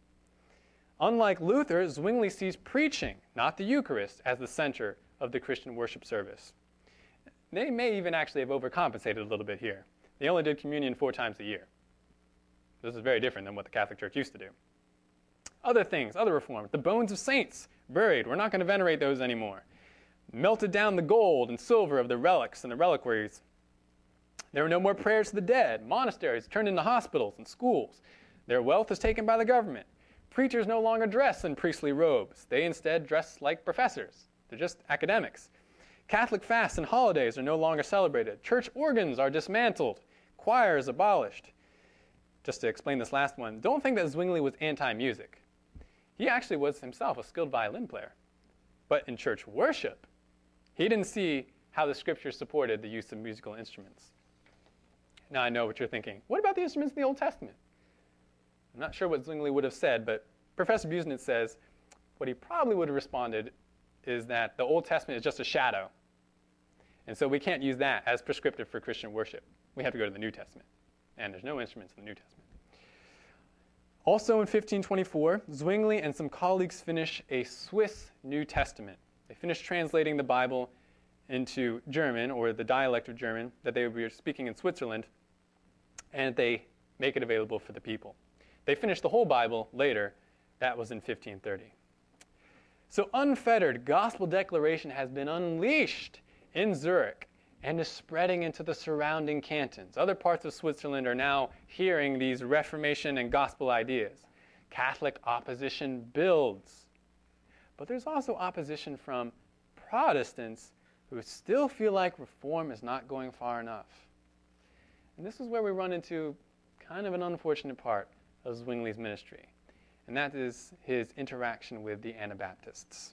Unlike Luther, Zwingli sees preaching, not the Eucharist, as the center of the Christian worship service. They may even actually have overcompensated a little bit here. They only did communion four times a year. This is very different than what the Catholic Church used to do. Other things, other reforms. The bones of saints, buried. We're not going to venerate those anymore. Melted down the gold and silver of the relics and the reliquaries. There were no more prayers to the dead. Monasteries turned into hospitals and schools. Their wealth is taken by the government. Preachers no longer dress in priestly robes. They instead dress like professors. They're just academics. Catholic fasts and holidays are no longer celebrated. Church organs are dismantled. Choirs abolished. Just to explain this last one, don't think that Zwingli was anti-music. He actually was himself a skilled violin player. But in church worship, he didn't see how the scriptures supported the use of musical instruments. Now I know what you're thinking. What about the instruments in the Old Testament? I'm not sure what Zwingli would have said, but Professor Busenitz says what he probably would have responded is that the Old Testament is just a shadow. And so we can't use that as prescriptive for Christian worship. We have to go to the New Testament. And there's no instruments in the New Testament. Also in fifteen twenty-four, Zwingli and some colleagues finish a Swiss New Testament. They finish translating the Bible into German, or the dialect of German that they were speaking in Switzerland, and they make it available for the people. They finished the whole Bible later. That was in fifteen thirty. So unfettered gospel declaration has been unleashed in Zurich and is spreading into the surrounding cantons. Other parts of Switzerland are now hearing these Reformation and gospel ideas. Catholic opposition builds. But there's also opposition from Protestants who still feel like reform is not going far enough. And this is where we run into kind of an unfortunate part of Zwingli's ministry, and that is his interaction with the Anabaptists.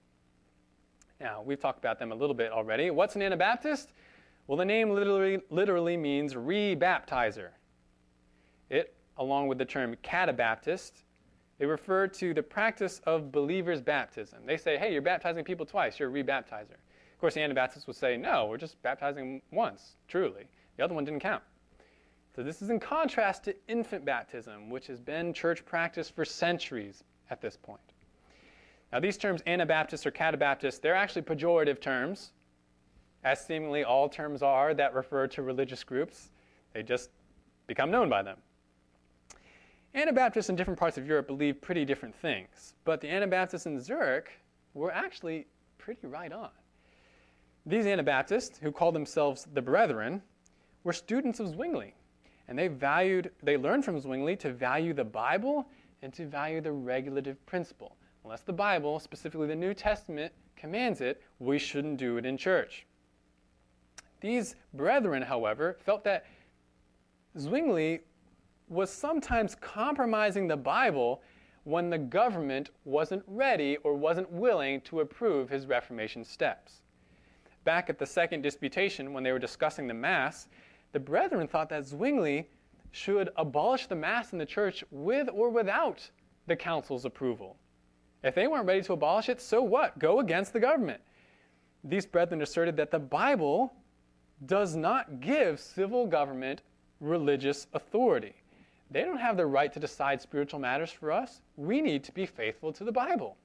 Now, we've talked about them a little bit already. What's an Anabaptist? Well, the name literally, literally means re-baptizer. It, along with the term catabaptist, they refer to the practice of believers' baptism. They say, hey, you're baptizing people twice, you're a re-baptizer. Of course, the Anabaptists would say, no, we're just baptizing once, truly. The other one didn't count. So this is in contrast to infant baptism, which has been church practice for centuries at this point. Now these terms, Anabaptist or Catabaptist, they're actually pejorative terms, as seemingly all terms are that refer to religious groups. They just become known by them. Anabaptists in different parts of Europe believe pretty different things, but the Anabaptists in Zurich were actually pretty right on. These Anabaptists, who called themselves the Brethren, were students of Zwingli. And they valued, they learned from Zwingli to value the Bible and to value the regulative principle. Unless the Bible, specifically the New Testament, commands it, we shouldn't do it in church. These brethren, however, felt that Zwingli was sometimes compromising the Bible when the government wasn't ready or wasn't willing to approve his Reformation steps. Back at the Second Disputation, when they were discussing the Mass, the brethren thought that Zwingli should abolish the Mass in the church with or without the council's approval. If they weren't ready to abolish it, so what? Go against the government. These brethren asserted that the Bible does not give civil government religious authority. They don't have the right to decide spiritual matters for us. We need to be faithful to the Bible.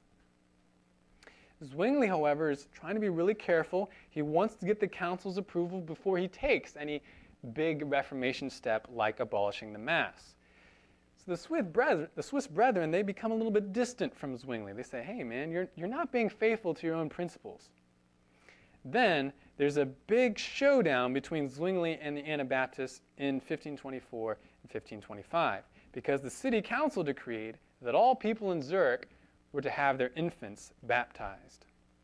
Zwingli, however, is trying to be really careful. He wants to get the council's approval before he takes any big Reformation step like abolishing the Mass. So the Swiss brethren, the Swiss brethren, they become a little bit distant from Zwingli. They say, hey man, you're, you're not being faithful to your own principles. Then there's a big showdown between Zwingli and the Anabaptists in fifteen twenty-four and fifteen twenty-five because the city council decreed that all people in Zurich were to have their infants baptized.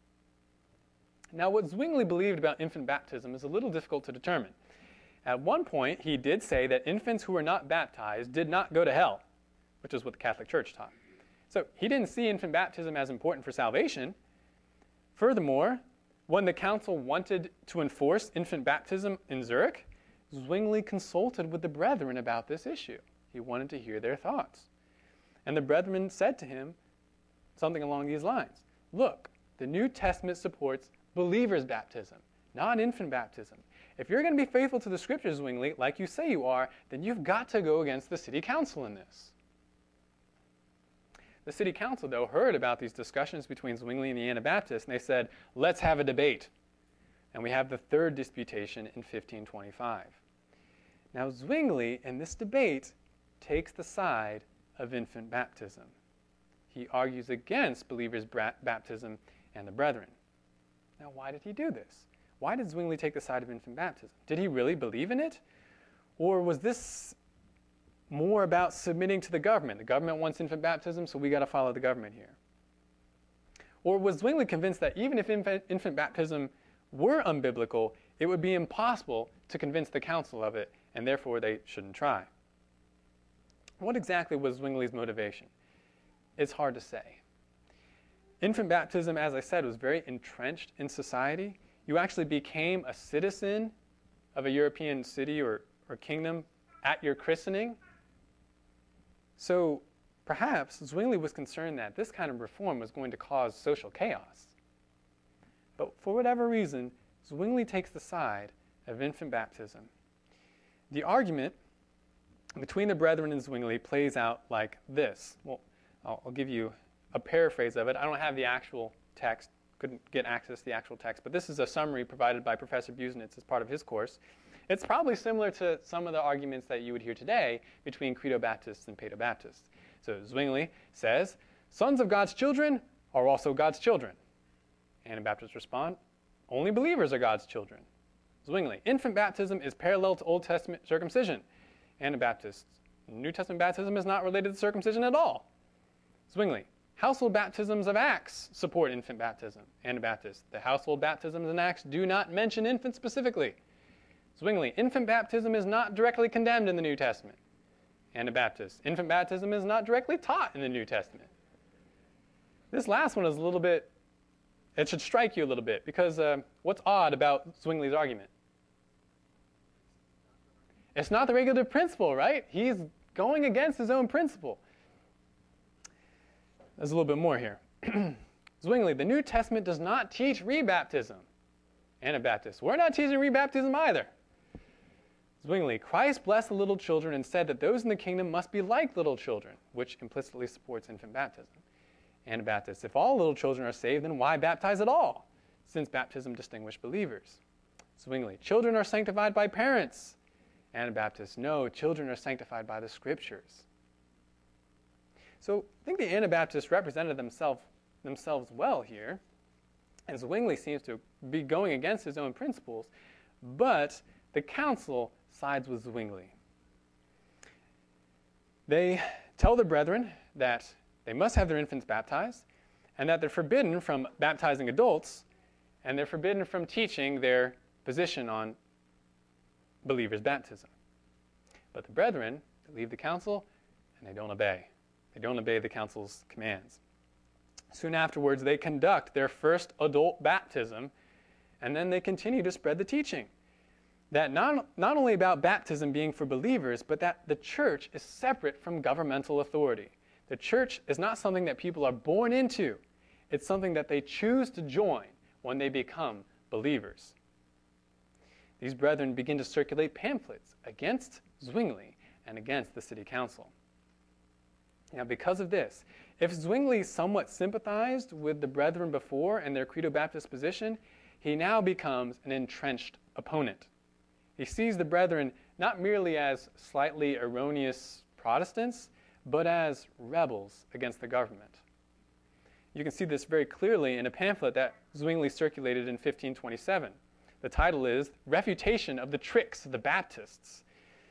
Now, what Zwingli believed about infant baptism is a little difficult to determine. At one point, he did say that infants who were not baptized did not go to hell, which is what the Catholic Church taught. So he didn't see infant baptism as important for salvation. Furthermore, when the council wanted to enforce infant baptism in Zurich, Zwingli consulted with the brethren about this issue. He wanted to hear their thoughts. And the brethren said to him something along these lines. Look, the New Testament supports believers' baptism, not infant baptism. If you're going to be faithful to the Scriptures, Zwingli, like you say you are, then you've got to go against the city council in this. The city council, though, heard about these discussions between Zwingli and the Anabaptists, and they said, let's have a debate. And we have the third disputation in fifteen twenty-five. Now, Zwingli, in this debate, takes the side of infant baptism. He argues against believers' baptism and the brethren. Now, why did he do this? Why did Zwingli take the side of infant baptism? Did he really believe in it? Or was this more about submitting to the government? The government wants infant baptism, so we got to follow the government here. Or was Zwingli convinced that even if infant, infant baptism were unbiblical, it would be impossible to convince the council of it, and therefore they shouldn't try? What exactly was Zwingli's motivation? It's hard to say. Infant baptism, as I said, was very entrenched in society. You actually became a citizen of a European city or, or kingdom at your christening. So perhaps Zwingli was concerned that this kind of reform was going to cause social chaos. But for whatever reason, Zwingli takes the side of infant baptism. The argument between the brethren and Zwingli plays out like this. Well, I'll, I'll give you a paraphrase of it. I don't have the actual text, couldn't get access to the actual text, but this is a summary provided by Professor Busenitz as part of his course. It's probably similar to some of the arguments that you would hear today between Credo Baptists and Paedo Baptists. So Zwingli says, sons of God's children are also God's children. Anabaptists respond, only believers are God's children. Zwingli, infant baptism is parallel to Old Testament circumcision. Anabaptists, New Testament baptism is not related to circumcision at all. Zwingli, household baptisms of Acts support infant baptism. Anabaptists, the household baptisms in Acts do not mention infants specifically. Zwingli, infant baptism is not directly condemned in the New Testament. Anabaptists, infant baptism is not directly taught in the New Testament. This last one is a little bit, it should strike you a little bit, because uh, what's odd about Zwingli's argument? It's not the regulative principle, right? He's going against his own principle. There's a little bit more here. Zwingli, the New Testament does not teach rebaptism. Anabaptists, we're not teaching rebaptism either. Zwingli, Christ blessed the little children and said that those in the kingdom must be like little children, which implicitly supports infant baptism. Anabaptists, if all little children are saved, then why baptize at all, since baptism distinguishes believers? Zwingli, children are sanctified by parents. Anabaptists, no, children are sanctified by the Scriptures. So I think the Anabaptists represented themselves themselves well here, and Zwingli seems to be going against his own principles, but the council sides with Zwingli. They tell the brethren that they must have their infants baptized, and that they're forbidden from baptizing adults, and they're forbidden from teaching their position on believers' baptism. But the brethren, they leave the council, and they don't obey. They don't obey the council's commands. Soon afterwards, they conduct their first adult baptism, and then they continue to spread the teaching that not, not only about baptism being for believers, but that the church is separate from governmental authority. The church is not something that people are born into. It's something that they choose to join when they become believers. These brethren begin to circulate pamphlets against Zwingli and against the city council. Now, because of this, if Zwingli somewhat sympathized with the brethren before and their Credo Baptist position, he now becomes an entrenched opponent. He sees the brethren not merely as slightly erroneous Protestants, but as rebels against the government. You can see this very clearly in a pamphlet that Zwingli circulated in fifteen twenty-seven. The title is Refutation of the Tricks of the Baptists.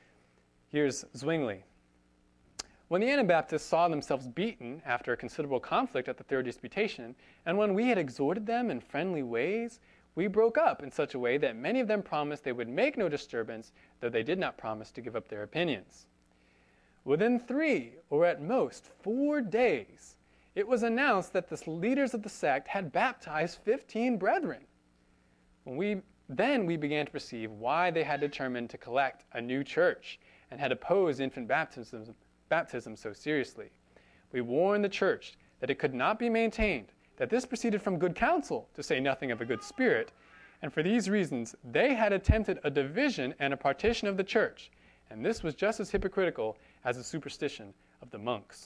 Here's Zwingli. When the Anabaptists saw themselves beaten after a considerable conflict at the Third Disputation, and when we had exhorted them in friendly ways, we broke up in such a way that many of them promised they would make no disturbance, though they did not promise to give up their opinions. Within three, or at most four days, it was announced that the leaders of the sect had baptized fifteen brethren. When we, then we began to perceive why they had determined to collect a new church and had opposed infant baptism, baptism so seriously. We warned the church that it could not be maintained, that this proceeded from good counsel, to say nothing of a good spirit, and for these reasons they had attempted a division and a partition of the church, and this was just as hypocritical as the superstition of the monks.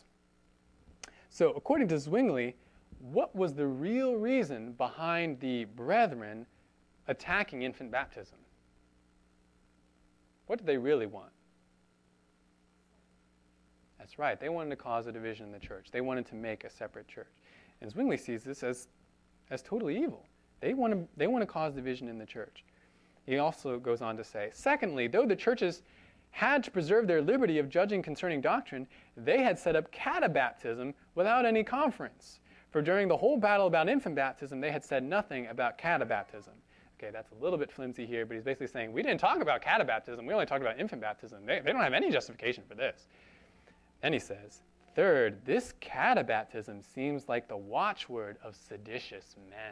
So, according to Zwingli, what was the real reason behind the brethren attacking infant baptism? What did they really want? That's right, they wanted to cause a division in the church. They wanted to make a separate church. And Zwingli sees this as, as totally evil. They want to, they want to cause division in the church. He also goes on to say, secondly, though the churches had to preserve their liberty of judging concerning doctrine, they had set up catabaptism without any conference. For during the whole battle about infant baptism, they had said nothing about catabaptism. Okay, that's a little bit flimsy here, but he's basically saying, we didn't talk about catabaptism, we only talked about infant baptism. They, they don't have any justification for this. Then he says, third, this catabaptism seems like the watchword of seditious men.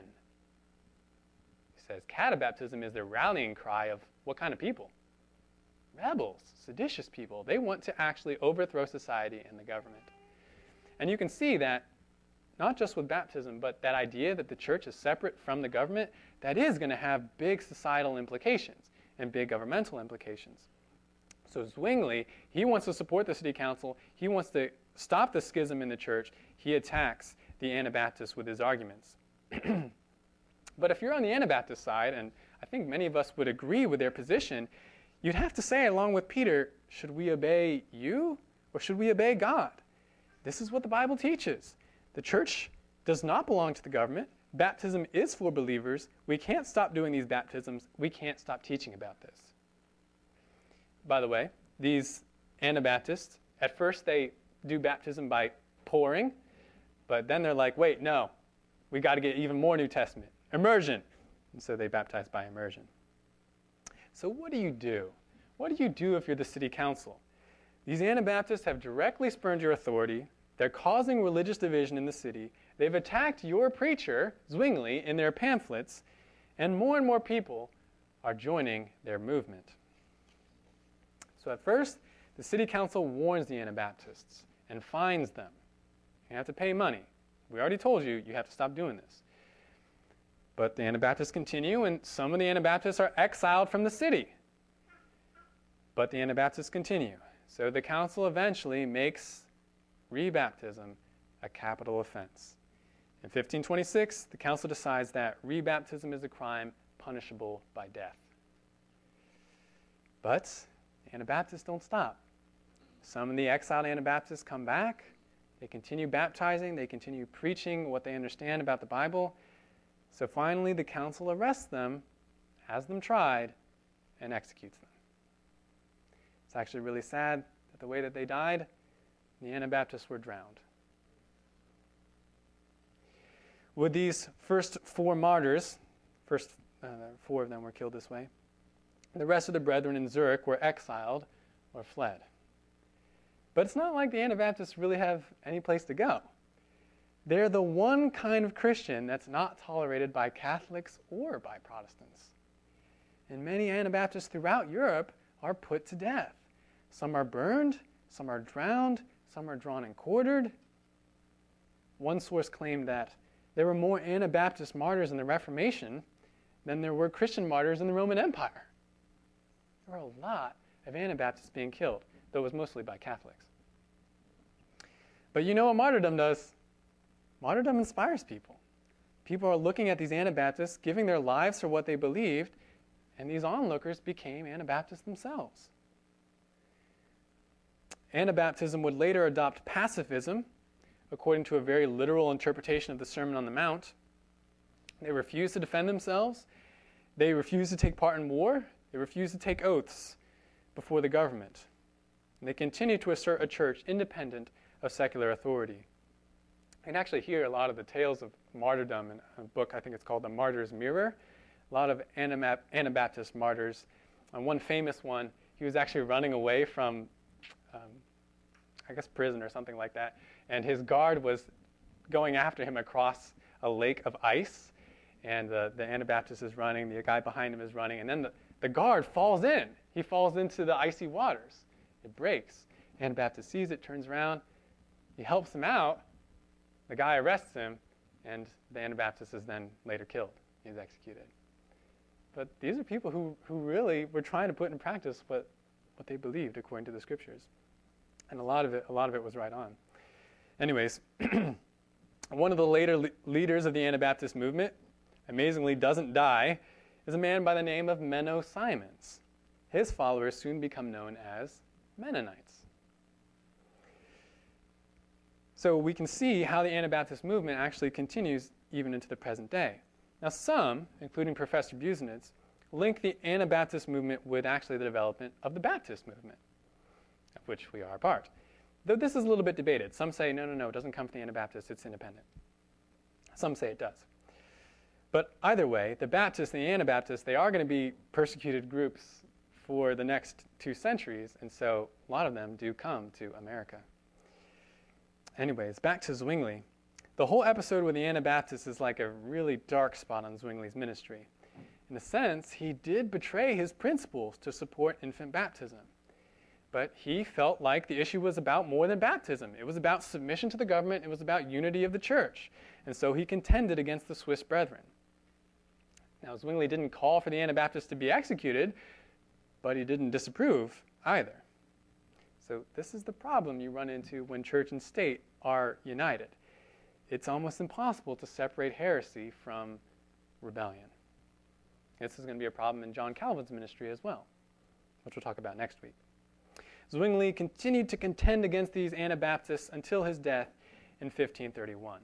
He says catabaptism is the rallying cry of what kind of people? Rebels, seditious people. They want to actually overthrow society and the government. And you can see that not just with baptism, but that idea that the church is separate from the government, that is going to have big societal implications and big governmental implications. So Zwingli, he wants to support the city council. He wants to stop the schism in the church. He attacks the Anabaptists with his arguments. But if you're on the Anabaptist side, and I think many of us would agree with their position, you'd have to say, along with Peter, should we obey you or should we obey God? This is what the Bible teaches. The church does not belong to the government. Baptism is for believers. We can't stop doing these baptisms. We can't stop teaching about this. By the way, these Anabaptists, at first they do baptism by pouring, but then they're like, wait, no, we got to get even more New Testament. Immersion. And so they baptize by immersion. So what do you do? What do you do if you're the city council? These Anabaptists have directly spurned your authority. They're causing religious division in the city. They've attacked your preacher, Zwingli, in their pamphlets, and more and more people are joining their movement. So at first, the city council warns the Anabaptists and fines them. You have to pay money. We already told you, you have to stop doing this. But the Anabaptists continue, and some of the Anabaptists are exiled from the city. But the Anabaptists continue. So the council eventually makes rebaptism a capital offense. In fifteen twenty-six, the council decides that rebaptism is a crime punishable by death. But the Anabaptists don't stop. Some of the exiled Anabaptists come back. They continue baptizing. They continue preaching what they understand about the Bible. So finally, the council arrests them, has them tried, and executes them. It's actually really sad that the way that they died, The Anabaptists were drowned. With these first four martyrs, first uh, four of them were killed this way, the rest of the brethren in Zurich were exiled or fled. But it's not like the Anabaptists really have any place to go. They're the one kind of Christian that's not tolerated by Catholics or by Protestants. And many Anabaptists throughout Europe are put to death. Some are burned, some are drowned, some are drawn and quartered. One source claimed that there were more Anabaptist martyrs in the Reformation than there were Christian martyrs in the Roman Empire. There were a lot of Anabaptists being killed, though it was mostly by Catholics. But you know what martyrdom does? Martyrdom inspires people. People are looking at these Anabaptists, giving their lives for what they believed, and these onlookers became Anabaptists themselves. Anabaptism would later adopt pacifism, according to a very literal interpretation of the Sermon on the Mount. They refused to defend themselves. They refused to take part in war. They refused to take oaths before the government. And they continued to assert a church independent of secular authority. You can actually hear a lot of the tales of martyrdom in a book, I think it's called The Martyr's Mirror. A lot of Anabaptist martyrs. And one famous one, he was actually running away from, um, I guess, prison or something like that. And his guard was going after him across a lake of ice. And uh, the Anabaptist is running, the guy behind him is running, and then the, the guard falls in. He falls into the icy waters. It breaks. Anabaptist sees it, turns around. He helps him out. The guy arrests him, and the Anabaptist is then later killed. He's executed. But these are people who, who really were trying to put in practice what, what they believed according to the Scriptures. And a lot of it, a lot of it was right on. Anyways, one of the later le- leaders of the Anabaptist movement, amazingly doesn't die, is a man by the name of Menno Simons. His followers soon become known as Mennonites. So we can see how the Anabaptist movement actually continues even into the present day. Now some, including Professor Busenitz, link the Anabaptist movement with actually the development of the Baptist movement, of which we are a part. Though this is a little bit debated. Some say, no, no, no, it doesn't come from the Anabaptists, it's independent. Some say it does. But either way, the Baptists and the Anabaptists, they are going to be persecuted groups for the next two centuries, and so a lot of them do come to America. Anyways, back to Zwingli. The whole episode with the Anabaptists is like a really dark spot on Zwingli's ministry. In a sense, he did betray his principles to support infant baptism. But he felt like the issue was about more than baptism. It was about submission to the government. It was about unity of the church. And so he contended against the Swiss Brethren. Now, Zwingli didn't call for the Anabaptists to be executed, but he didn't disapprove either. So this is the problem you run into when church and state are united. It's almost impossible to separate heresy from rebellion. This is going to be a problem in John Calvin's ministry as well, which we'll talk about next week. Zwingli continued to contend against these Anabaptists until his death in fifteen thirty-one.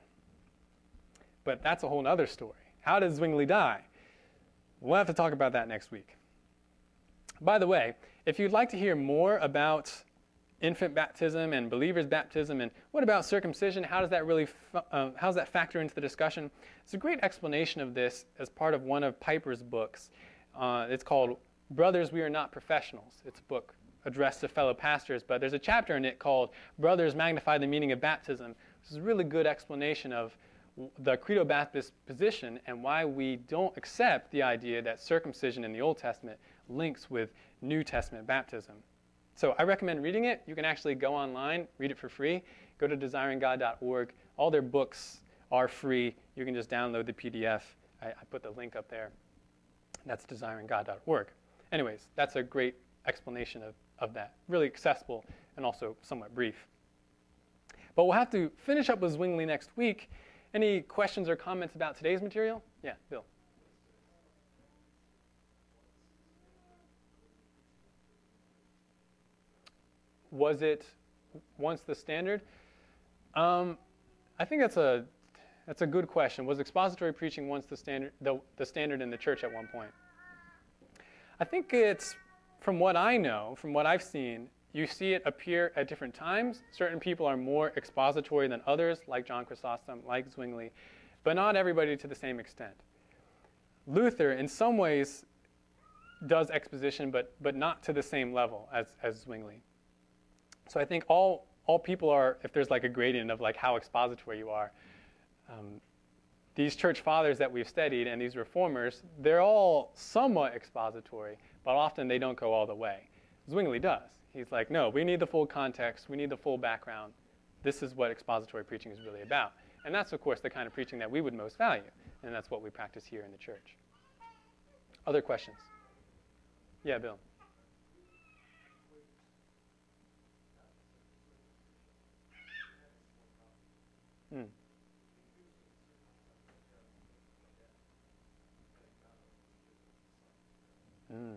But that's a whole other story. How did Zwingli die? We'll have to talk about that next week. By the way, if you'd like to hear more about infant baptism and believers' baptism, and what about circumcision, how does that really, uh, how does that factor into the discussion? It's a great explanation of this as part of one of Piper's books. Uh, it's called Brothers, We Are Not Professionals. It's a book addressed to fellow pastors, but there's a chapter in it called Brothers, Magnify the Meaning of Baptism. This is a really good explanation of the Credo Baptist position and why we don't accept the idea that circumcision in the Old Testament links with New Testament baptism. So I recommend reading it. You can actually go online, read it for free. Go to desiring god dot org. All their books are free. You can just download the P D F. I, I put the link up there. That's desiring god dot org. Anyways, that's a great explanation of, of that. Really accessible and also somewhat brief. But we'll have to finish up with Zwingli next week. Any questions or comments about today's material? Yeah, Bill. Was it once the standard? Um, I think that's a that's a good question. Was expository preaching once the standard the, the standard in the church at one point? I think it's, from what I know, from what I've seen, you see it appear at different times. Certain people are more expository than others, like John Chrysostom, like Zwingli, but not everybody to the same extent. Luther, in some ways, does exposition, but but not to the same level as, as Zwingli. So I think all all people are, if there's like a gradient of like how expository you are, um, these church fathers that we've studied and these reformers, they're all somewhat expository, but often they don't go all the way. Zwingli does. He's like, no, we need the full context, we need the full background. This is what expository preaching is really about. And that's, of course, the kind of preaching that we would most value, and that's what we practice here in the church. Other questions? Yeah, Bill. Mm. Mm.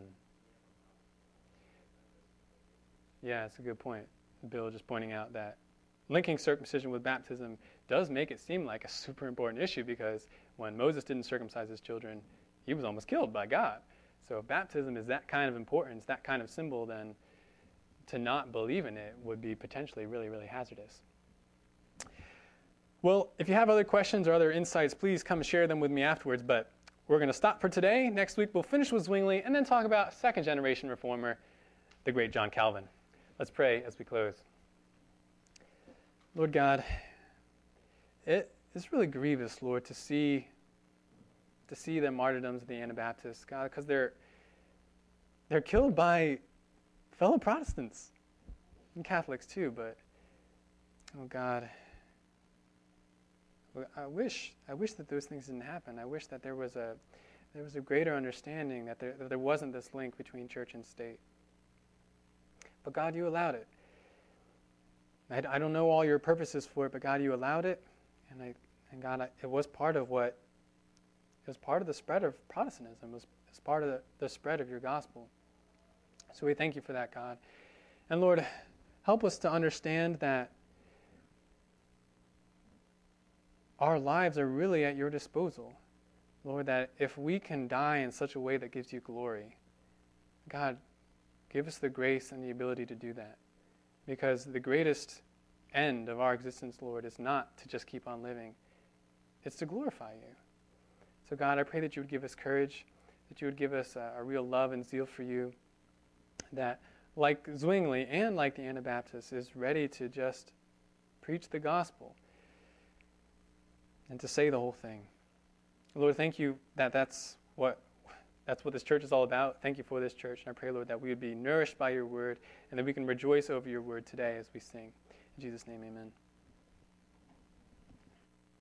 Yeah, that's a good point. Bill just pointing out that linking circumcision with baptism does make it seem like a super important issue, because when Moses didn't circumcise his children, he was almost killed by God. So if baptism is that kind of importance, that kind of symbol, then to not believe in it would be potentially really, really hazardous. Well, if you have other questions or other insights, please come share them with me afterwards. But we're going to stop for today. Next week we'll finish with Zwingli and then talk about second generation reformer, the great John Calvin. Let's pray as we close. Lord God, it is really grievous, Lord, to see to see the martyrdoms of the Anabaptists, God, because they're they're killed by fellow Protestants and Catholics too. But oh God, I wish I wish that those things didn't happen. I wish that there was a there was a greater understanding that there that there wasn't this link between church and state. But God, you allowed it. I, I don't know all your purposes for it, but God, you allowed it, and I and God, I, it was part of what it was part of the spread of Protestantism. It was, it was part of the, the spread of your gospel. So we thank you for that, God. And Lord, help us to understand that our lives are really at your disposal. Lord, that if we can die in such a way that gives you glory, God, give us the grace and the ability to do that. Because the greatest end of our existence, Lord, is not to just keep on living. It's to glorify you. So God, I pray that you would give us courage, that you would give us a, a real love and zeal for you, that like Zwingli and like the Anabaptists is ready to just preach the gospel and to say the whole thing. Lord, thank you that that's what That's what this church is all about. Thank you for this church. And I pray, Lord, that we would be nourished by your word and that we can rejoice over your word today as we sing. In Jesus' name, amen.